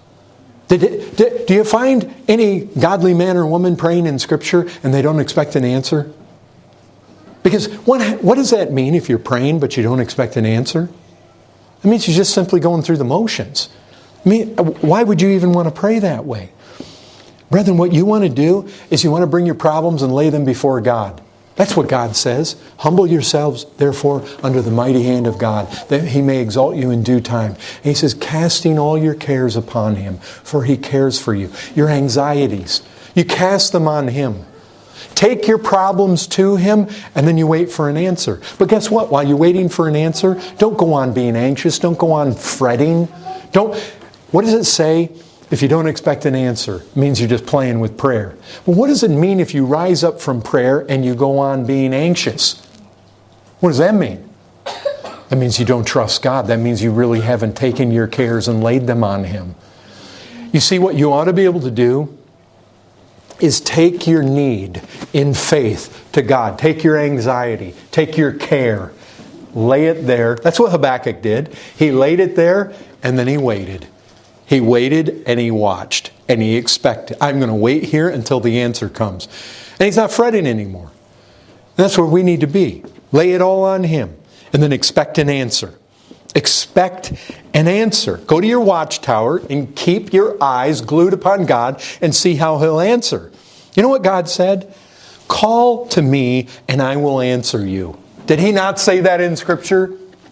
Do you find any godly man or woman praying in Scripture and they don't expect an answer? Because what does that mean if you're praying but you don't expect an answer? It means you're just simply going through the motions. I mean, why would you even want to pray that way? Brethren, what you want to do is you want to bring your problems and lay them before God. That's what God says. Humble yourselves, therefore, under the mighty hand of God, that He may exalt you in due time. And He says, casting all your cares upon Him, for He cares for you. Your anxieties, you cast them on Him. Take your problems to Him, and then you wait for an answer. But guess what? While you're waiting for an answer, don't go on being anxious. Don't go on fretting. What does it say? If you don't expect an answer, it means you're just playing with prayer. Well, what does it mean if you rise up from prayer and you go on being anxious? What does that mean? That means you don't trust God. That means you really haven't taken your cares and laid them on Him. You see, what you ought to be able to do is take your need in faith to God. Take your anxiety. Take your care. Lay it there. That's what Habakkuk did. He laid it there and then he waited. He waited and he watched and he expected. I'm going to wait here until the answer comes. And he's not fretting anymore. And that's where we need to be. Lay it all on Him and then expect an answer. Expect an answer. Go to your watchtower and keep your eyes glued upon God and see how He'll answer. You know what God said? Call to me and I will answer you. Did He not say that in Scripture?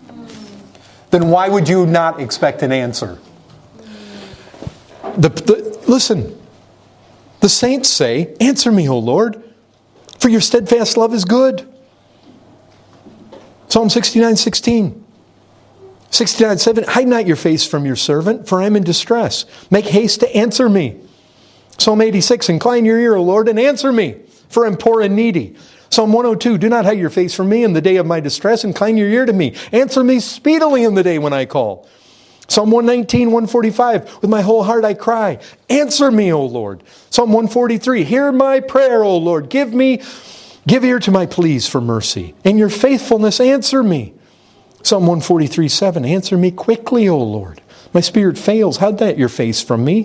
Then why would you not expect an answer? Listen, the saints say, answer me, O Lord, for your steadfast love is good. Psalm 69:16. 69:7, hide not your face from your servant, for I am in distress. Make haste to answer me. Psalm 86, incline your ear, O Lord, and answer me, for I am poor and needy. Psalm 102, do not hide your face from me in the day of my distress. Incline your ear to me. Answer me speedily in the day when I call. Psalm 119, 145, with my whole heart I cry, answer me, O Lord. Psalm 143, hear my prayer, O Lord. Give ear to my pleas for mercy. In your faithfulness, answer me. Psalm 143, 7, answer me quickly, O Lord. My spirit fails. Hide not your face from me.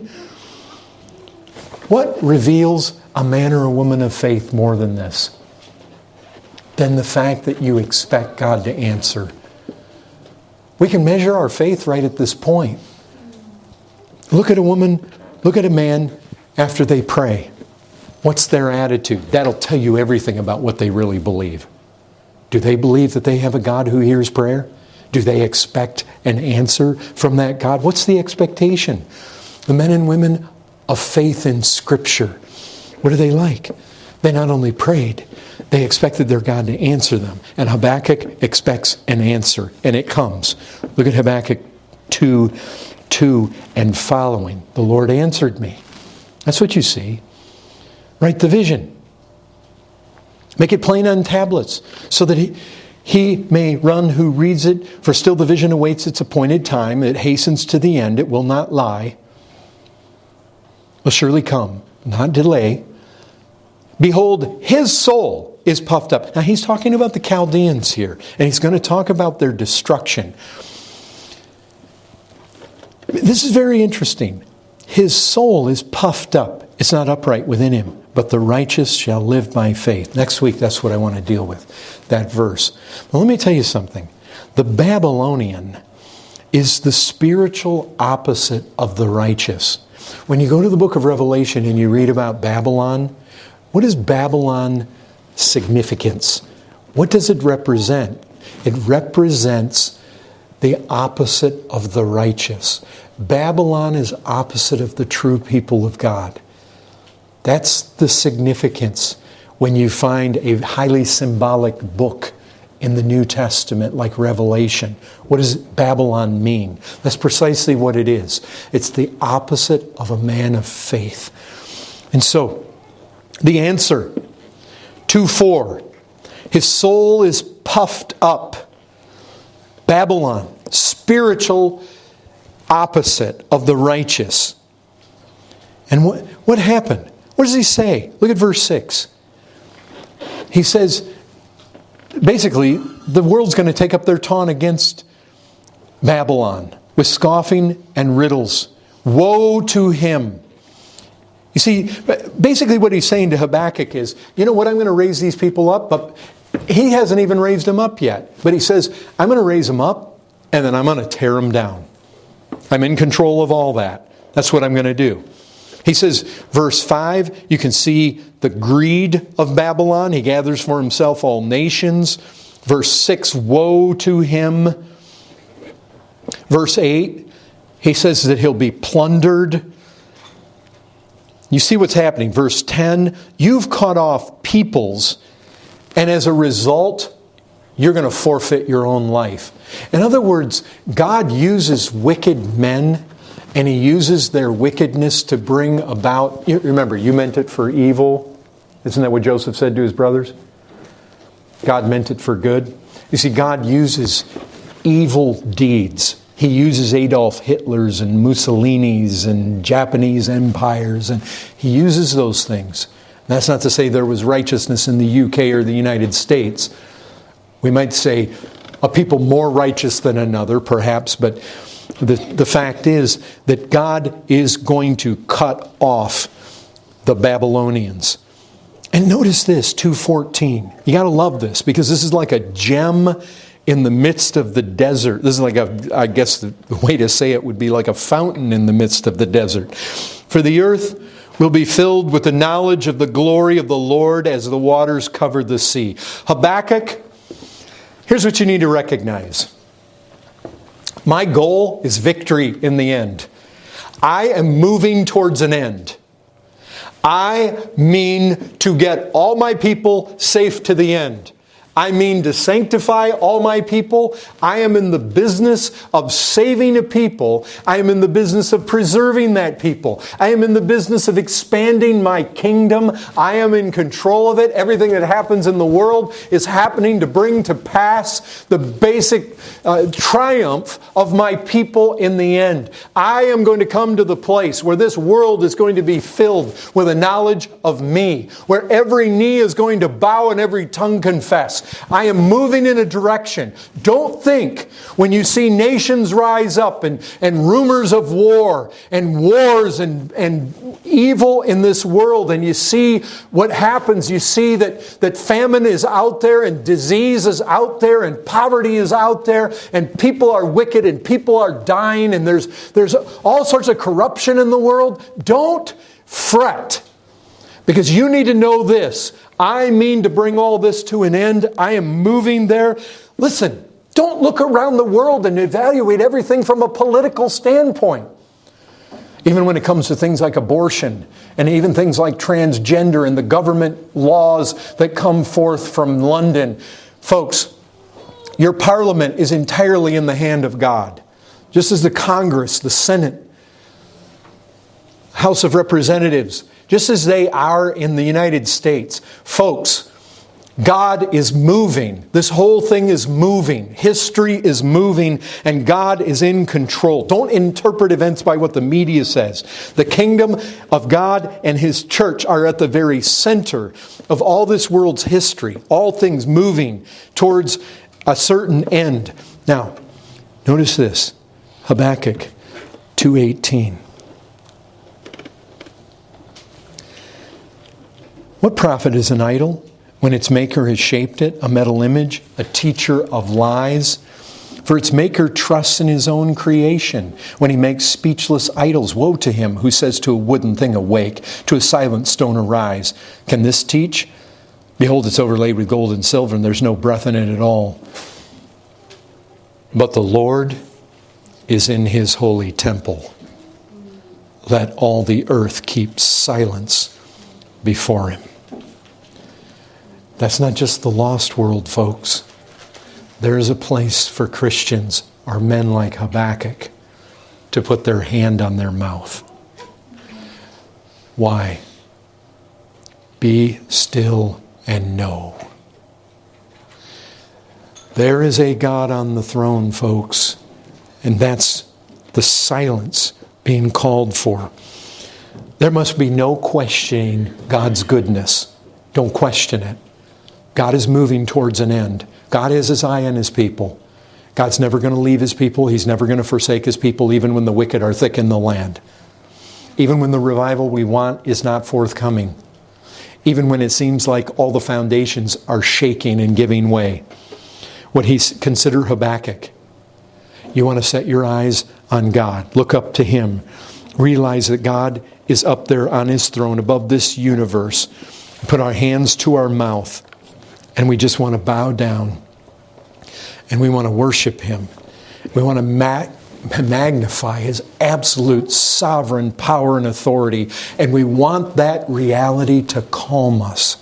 What reveals a man or a woman of faith more than this? Than the fact that you expect God to answer. We can measure our faith right at this point. Look at a woman, look at a man after they pray. What's their attitude? That'll tell you everything about what they really believe. Do they believe that they have a God who hears prayer? Do they expect an answer from that God? What's the expectation? The men and women of faith in Scripture, what are they like? They not only prayed, they expected their God to answer them. And Habakkuk expects an answer, and it comes. Look at Habakkuk 2:2 and following. The Lord answered me. That's what you see. Write the vision. Make it plain on tablets, so that he may run who reads it. For still the vision awaits its appointed time. It hastens to the end. It will not lie. Will surely come, not delay. Behold, his soul is puffed up. Now he's talking about the Chaldeans here, and he's going to talk about their destruction. This is very interesting. His soul is puffed up. It's not upright within him, but the righteous shall live by faith. Next week, that's what I want to deal with, that verse. Well, let me tell you something. The Babylonian is the spiritual opposite of the righteous. When you go to the book of Revelation and you read about Babylon, what is Babylon's significance? What does it represent? It represents the opposite of the righteous. Babylon is opposite of the true people of God. That's the significance when you find a highly symbolic book in the New Testament, like Revelation. What does Babylon mean? That's precisely what it is. It's the opposite of a man of faith. And so, the answer, 2:4, his soul is puffed up. Babylon, spiritual opposite of the righteous. And what happened? What does he say? Look at verse 6. He says, basically, the world's going to take up their taunt against Babylon with scoffing and riddles. Woe to him. You see, basically what he's saying to Habakkuk is, you know what, I'm going to raise these people up, but he hasn't even raised them up yet. But he says, I'm going to raise them up, and then I'm going to tear them down. I'm in control of all that. That's what I'm going to do. He says, verse 5, you can see the greed of Babylon. He gathers for himself all nations. Verse 6, woe to him. Verse 8, he says that he'll be plundered. You see what's happening. Verse 10, you've cut off peoples, and as a result, you're going to forfeit your own life. In other words, God uses wicked men, and He uses their wickedness to bring about... Remember, you meant it for evil. Isn't that what Joseph said to his brothers? God meant it for good. You see, God uses evil deeds. He uses Adolf Hitlers and Mussolinis and Japanese empires, and He uses those things. That's not to say there was righteousness in the UK or the United States. We might say a people more righteous than another, perhaps, but the fact is that God is going to cut off the Babylonians. And notice this, 2:14. You got to love this, because this is like a gem in the midst of the desert. This is like I guess the way to say it would be like a fountain in the midst of the desert. For the earth will be filled with the knowledge of the glory of the Lord as the waters cover the sea. Habakkuk, here's what you need to recognize. My goal is victory in the end. I am moving towards an end. I mean to get all my people safe to the end. I mean to sanctify all my people. I am in the business of saving a people. I am in the business of preserving that people. I am in the business of expanding my kingdom. I am in control of it. Everything that happens in the world is happening to bring to pass the basic triumph of my people in the end. I am going to come to the place where this world is going to be filled with a knowledge of me, where every knee is going to bow and every tongue confess. I am moving in a direction. Don't think when you see nations rise up and rumors of war and wars and evil in this world, and you see what happens. You see that famine is out there and disease is out there and poverty is out there and people are wicked and people are dying and there's all sorts of corruption in the world. Don't fret, because you need to know this. I mean to bring all this to an end. I am moving there. Listen, don't look around the world and evaluate everything from a political standpoint. Even when it comes to things like abortion and even things like transgender and the government laws that come forth from London. Folks, your parliament is entirely in the hand of God. Just as the Congress, the Senate, House of Representatives, just as they are in the United States. Folks, God is moving. This whole thing is moving. History is moving, and God is in control. Don't interpret events by what the media says. The kingdom of God and His church are at the very center of all this world's history. All things moving towards a certain end. Now, notice this. Habakkuk 2:18. What profit is an idol when its maker has shaped it, a metal image, a teacher of lies? For its maker trusts in his own creation. When he makes speechless idols, woe to him who says to a wooden thing, awake, to a silent stone, arise. Can this teach? Behold, it's overlaid with gold and silver, and there's no breath in it at all. But the Lord is in His holy temple. Let all the earth keep silence before Him. That's not just the lost world, folks. There is a place for Christians or men like Habakkuk to put their hand on their mouth. Why? Be still and know. There is a God on the throne, folks, and that's the silence being called for. There must be no questioning God's goodness. Don't question it. God is moving towards an end. God has His eye on His people. God's never going to leave His people. He's never going to forsake His people, even when the wicked are thick in the land. Even when the revival we want is not forthcoming. Even when it seems like all the foundations are shaking and giving way. Consider Habakkuk. You want to set your eyes on God. Look up to Him. Realize that God is up there on His throne above this universe. Put our hands to our mouth. And we just want to bow down. And we want to worship Him. We want to magnify His absolute sovereign power and authority. And we want that reality to calm us.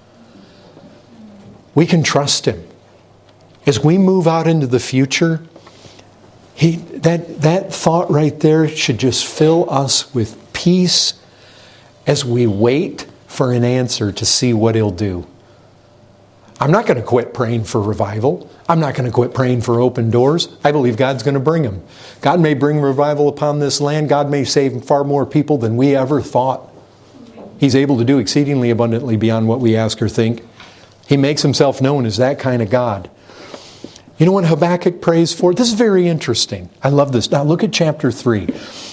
We can trust Him. As we move out into the future, that thought right there should just fill us with peace as we wait for an answer to see what He'll do. I'm not going to quit praying for revival. I'm not going to quit praying for open doors. I believe God's going to bring them. God may bring revival upon this land. God may save far more people than we ever thought. He's able to do exceedingly abundantly beyond what we ask or think. He makes Himself known as that kind of God. You know what Habakkuk prays for? This is very interesting. I love this. Now look at chapter 3.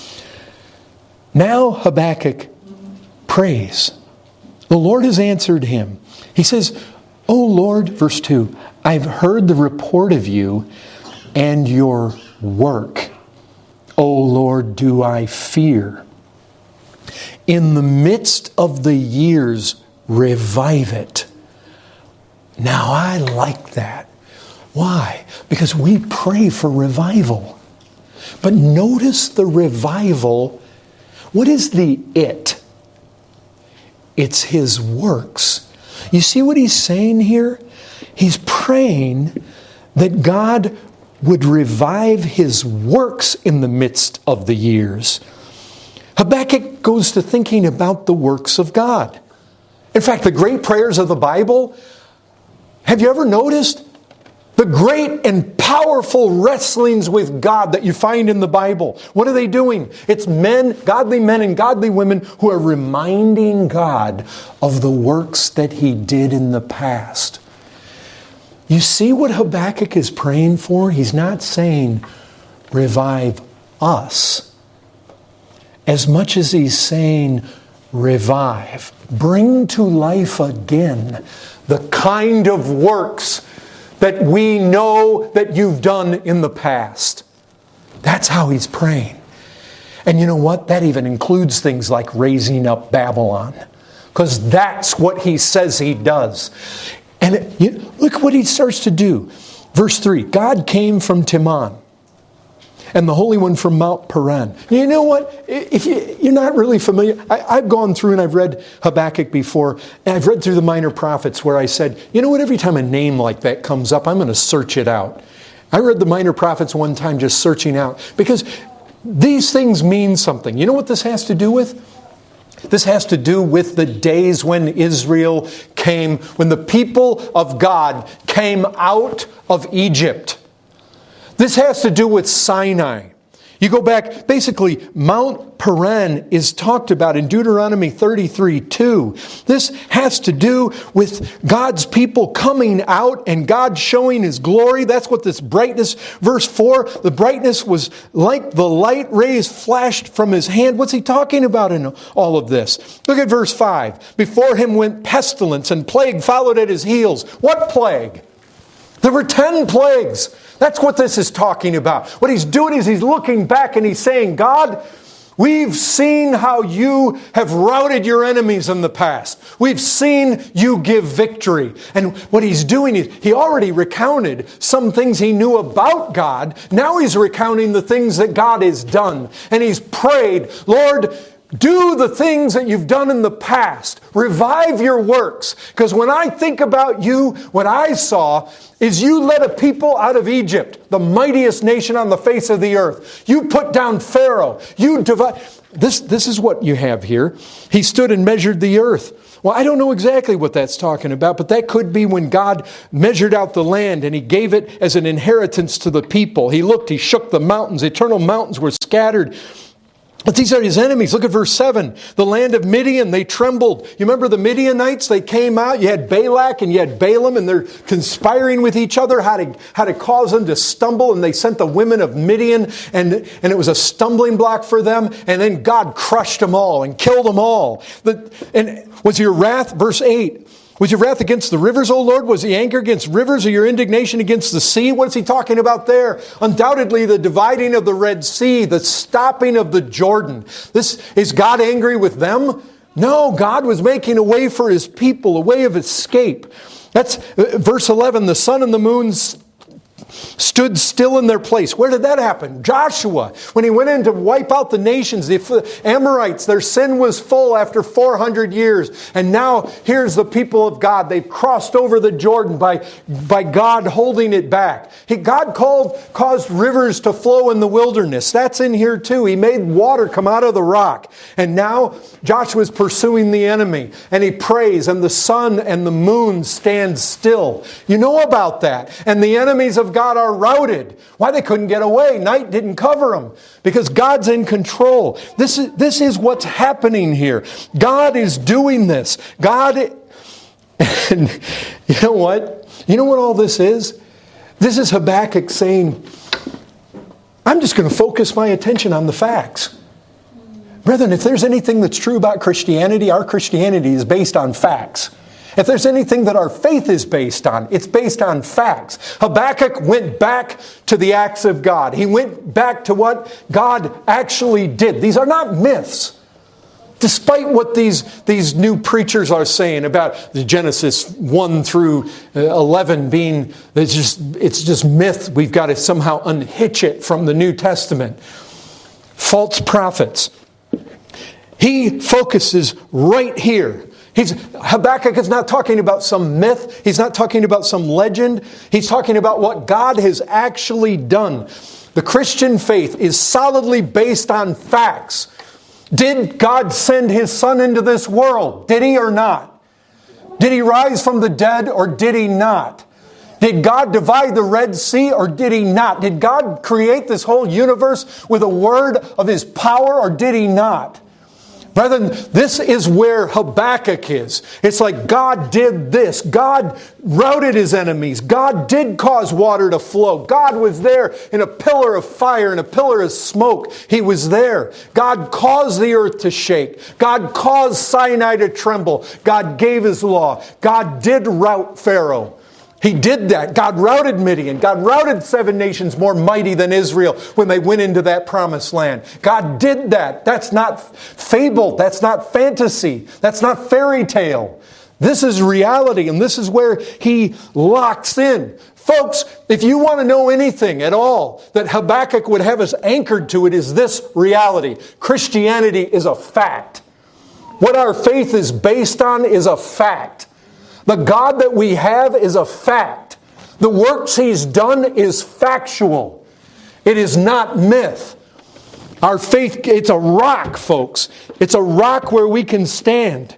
Now Habakkuk prays. The Lord has answered him. He says, O Lord, verse 2, I've heard the report of you and your work. O Lord, do I fear. In the midst of the years, revive it. Now I like that. Why? Because we pray for revival. But notice the revival. What is the it? It's His works. You see what he's saying here? He's praying that God would revive His works in the midst of the years. Habakkuk goes to thinking about the works of God. In fact, the great prayers of the Bible, have you ever noticed? The great and powerful wrestlings with God that you find in the Bible. What are they doing? It's men and godly women who are reminding God of the works that He did in the past. You see what Habakkuk is praying for? He's not saying, revive us, as much as he's saying, revive, bring to life again the kind of works that we know that you've done in the past. That's how he's praying. And you know what? That even includes things like raising up Babylon. Because that's what he says he does. And look what he starts to do. Verse 3, God came from Teman, and the Holy One from Mount Paran. You know what? If you're not really familiar, I've gone through and I've read Habakkuk before, and I've read through the minor prophets where I said, you know what, every time a name like that comes up, I'm going to search it out. I read the minor prophets one time just searching out, because these things mean something. You know what this has to do with? This has to do with the days when Israel came, when the people of God came out of Egypt. This has to do with Sinai. You go back, basically, Mount Paran is talked about in Deuteronomy 33:2. This has to do with God's people coming out and God showing His glory. That's what this brightness, verse 4, the brightness was like the light rays flashed from His hand. What's he talking about in all of this? Look at verse 5. Before Him went pestilence, and plague followed at His heels. What plague? There were 10 plagues. That's what this is talking about. What he's doing is he's looking back and he's saying, God, we've seen how you have routed your enemies in the past. We've seen you give victory. And what he's doing is he already recounted some things he knew about God. Now he's recounting the things that God has done. And he's prayed, Lord, Do the things that you've done in the past. Revive your works. Because when I think about you, what I saw is you led a people out of Egypt, the mightiest nation on the face of the earth. You put down Pharaoh. You divide. This is what you have here. He stood and measured the earth. Well, I don't know exactly what that's talking about, but that could be when God measured out the land and He gave it as an inheritance to the people. He looked, He shook the mountains. Eternal mountains were scattered. But these are His enemies. Look at verse 7. The land of Midian, they trembled. You remember the Midianites? They came out. You had Balak and you had Balaam, and they're conspiring with each other how to cause them to stumble. And they sent the women of Midian, and it was a stumbling block for them. And then God crushed them all and killed them all. And was your wrath, verse 8, was your wrath against the rivers, O Lord? Was the anger against rivers, or your indignation against the sea? What is He talking about there? Undoubtedly the dividing of the Red Sea, the stopping of the Jordan. Is God angry with them? No, God was making a way for His people, a way of escape. That's verse 11, the sun and the moon stood still in their place. Where did that happen? Joshua, when he went in to wipe out the nations, the Amorites, their sin was full after 400 years. And now here's the people of God. They've crossed over the Jordan by God holding it back. God caused rivers to flow in the wilderness. That's in here too. He made water come out of the rock. And now Joshua's pursuing the enemy. And he prays, and the sun and the moon stand still. You know about that. And the enemies of God are routed. Why? They couldn't get away. Night didn't cover them. Because God's in control. This is what's happening here. God is doing this. And you know what? You know what all this is? This is Habakkuk saying, I'm just going to focus my attention on the facts. Brethren, if there's anything that's true about Christianity, our Christianity is based on facts. If there's anything that our faith is based on, it's based on facts. Habakkuk went back to the acts of God. He went back to what God actually did. These are not myths. Despite what these new preachers are saying about the Genesis 1 through 11 being, it's just myth. We've got to somehow unhitch it from the New Testament. False prophets. He focuses right here. Habakkuk is not talking about some myth. He's not talking about some legend. He's talking about what God has actually done. The Christian faith is solidly based on facts. Did God send His Son into this world? Did He or not? Did He rise from the dead or did He not? Did God divide the Red Sea or did He not? Did God create this whole universe with a word of His power or did He not? Brethren, this is where Habakkuk is. It's like God did this. God routed His enemies. God did cause water to flow. God was there in a pillar of fire and a pillar of smoke. He was there. God caused the earth to shake. God caused Sinai to tremble. God gave His law. God did rout Pharaoh. He did that. God routed Midian. God routed 7 nations more mighty than Israel when they went into that promised land. God did that. That's not fable. That's not fantasy. That's not fairy tale. This is reality, and this is where He locks in. Folks, if you want to know anything at all that Habakkuk would have us anchored to, it is this reality. Christianity is a fact. What our faith is based on is a fact. The God that we have is a fact. The works He's done is factual. It is not myth. Our faith, it's a rock, folks. It's a rock where we can stand.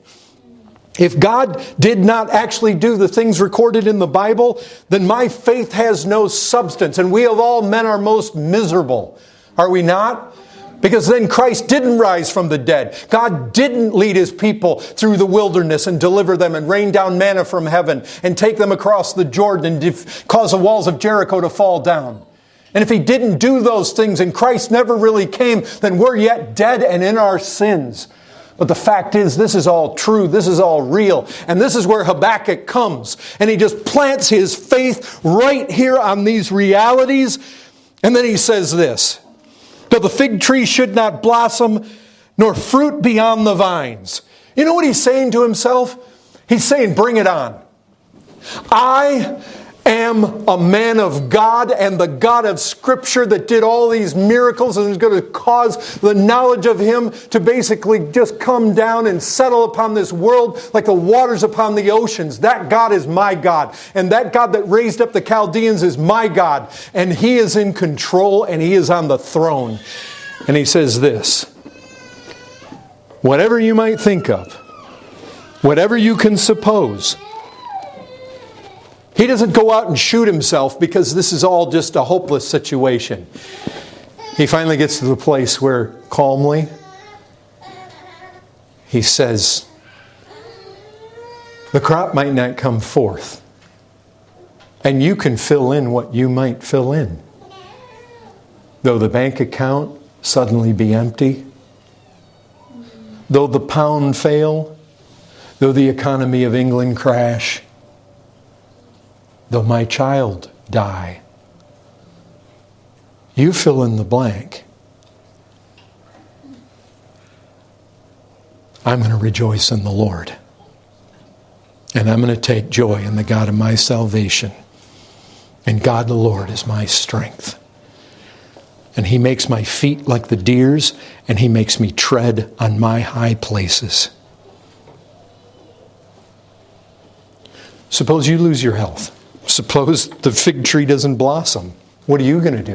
If God did not actually do the things recorded in the Bible, then my faith has no substance. And we of all men are most miserable. Are we not? Because then Christ didn't rise from the dead. God didn't lead His people through the wilderness and deliver them and rain down manna from heaven and take them across the Jordan and cause the walls of Jericho to fall down. And if He didn't do those things and Christ never really came, then we're yet dead and in our sins. But the fact is, this is all true. This is all real. And this is where Habakkuk comes. And he just plants his faith right here on these realities. And then he says this. Though the fig tree should not blossom, nor fruit be on the vines. You know what he's saying to himself? He's saying, bring it on. I am a man of God and the God of Scripture that did all these miracles and is going to cause the knowledge of Him to basically just come down and settle upon this world like the waters upon the oceans. That God is my God. And that God that raised up the Chaldeans is my God. And He is in control and He is on the throne. And He says this, whatever you might think of, whatever you can suppose, He doesn't go out and shoot himself because this is all just a hopeless situation. He finally gets to the place where calmly He says, the crop might not come forth, and you can fill in what you might fill in. Though the bank account suddenly be empty, though the pound fail, though the economy of England crash, though my child die, you fill in the blank. I'm going to rejoice in the Lord. And I'm going to take joy in the God of my salvation. And God the Lord is my strength. And He makes my feet like the deer's, and He makes me tread on my high places. Suppose you lose your health. Suppose the fig tree doesn't blossom. What are you going to do?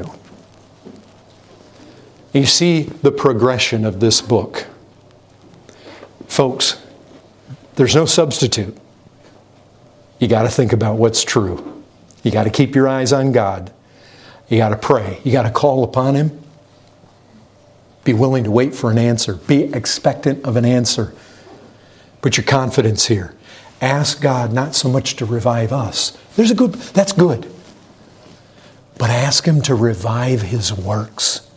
You see the progression of this book. Folks, there's no substitute. You got to think about what's true. You got to keep your eyes on God. You got to pray. You got to call upon Him. Be willing to wait for an answer. Be expectant of an answer. Put your confidence here. Ask God not so much to revive us. That's good. But ask Him to revive His works.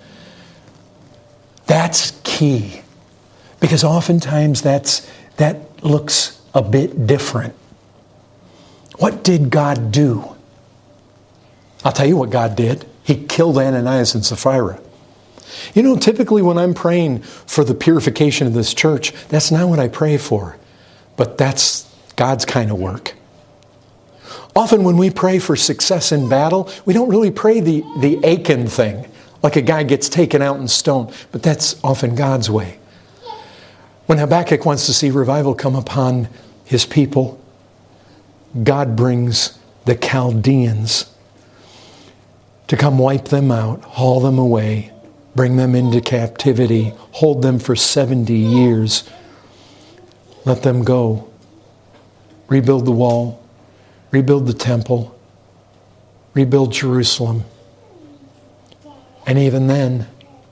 That's key. Because oftentimes that looks a bit different. What did God do? I'll tell you what God did. He killed Ananias and Sapphira. You know, typically when I'm praying for the purification of this church, that's not what I pray for. But that's God's kind of work. Often when we pray for success in battle, we don't really pray the Achan thing, like a guy gets taken out and stoned. But that's often God's way. When Habakkuk wants to see revival come upon his people, God brings the Chaldeans to come wipe them out, haul them away, bring them into captivity, hold them for 70 years, let them go, rebuild the wall, rebuild the temple, rebuild Jerusalem. And even then,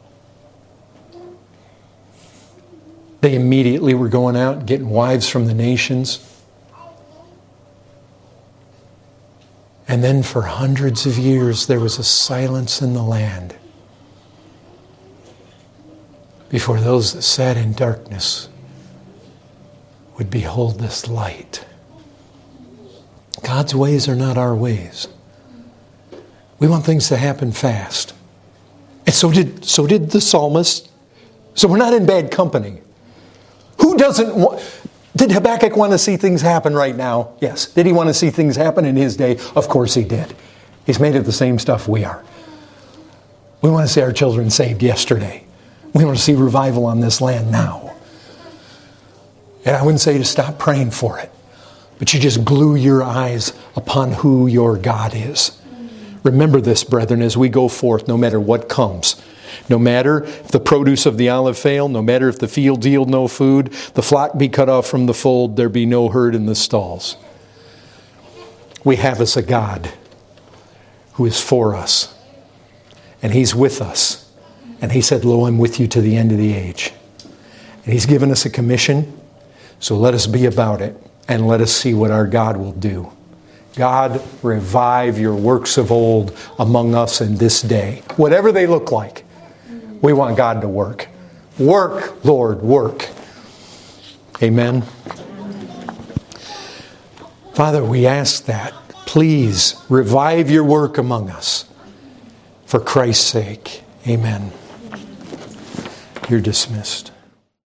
they immediately were going out and getting wives from the nations. And then for hundreds of years, there was a silence in the land before those that sat in darkness would behold this light. God's ways are not our ways. We want things to happen fast. And so did the psalmist. So we're not in bad company. Who doesn't want... Did Habakkuk want to see things happen right now? Yes. Did he want to see things happen in his day? Of course he did. He's made of the same stuff we are. We want to see our children saved yesterday. We want to see revival on this land now. And I wouldn't say to stop praying for it, but you just glue your eyes upon who your God is. Remember this, brethren, as we go forth, no matter what comes. No matter if the produce of the olive fail, no matter if the fields yield no food, the flock be cut off from the fold, there be no herd in the stalls. We have us a God who is for us. And He's with us. And He said, lo, I'm with you to the end of the age. And He's given us a commission, so let us be about it. And let us see what our God will do. God, revive your works of old among us in this day. Whatever they look like. We want God to work. Work, Lord, work. Amen. Father, we ask that. Please revive your work among us. For Christ's sake. Amen. You're dismissed.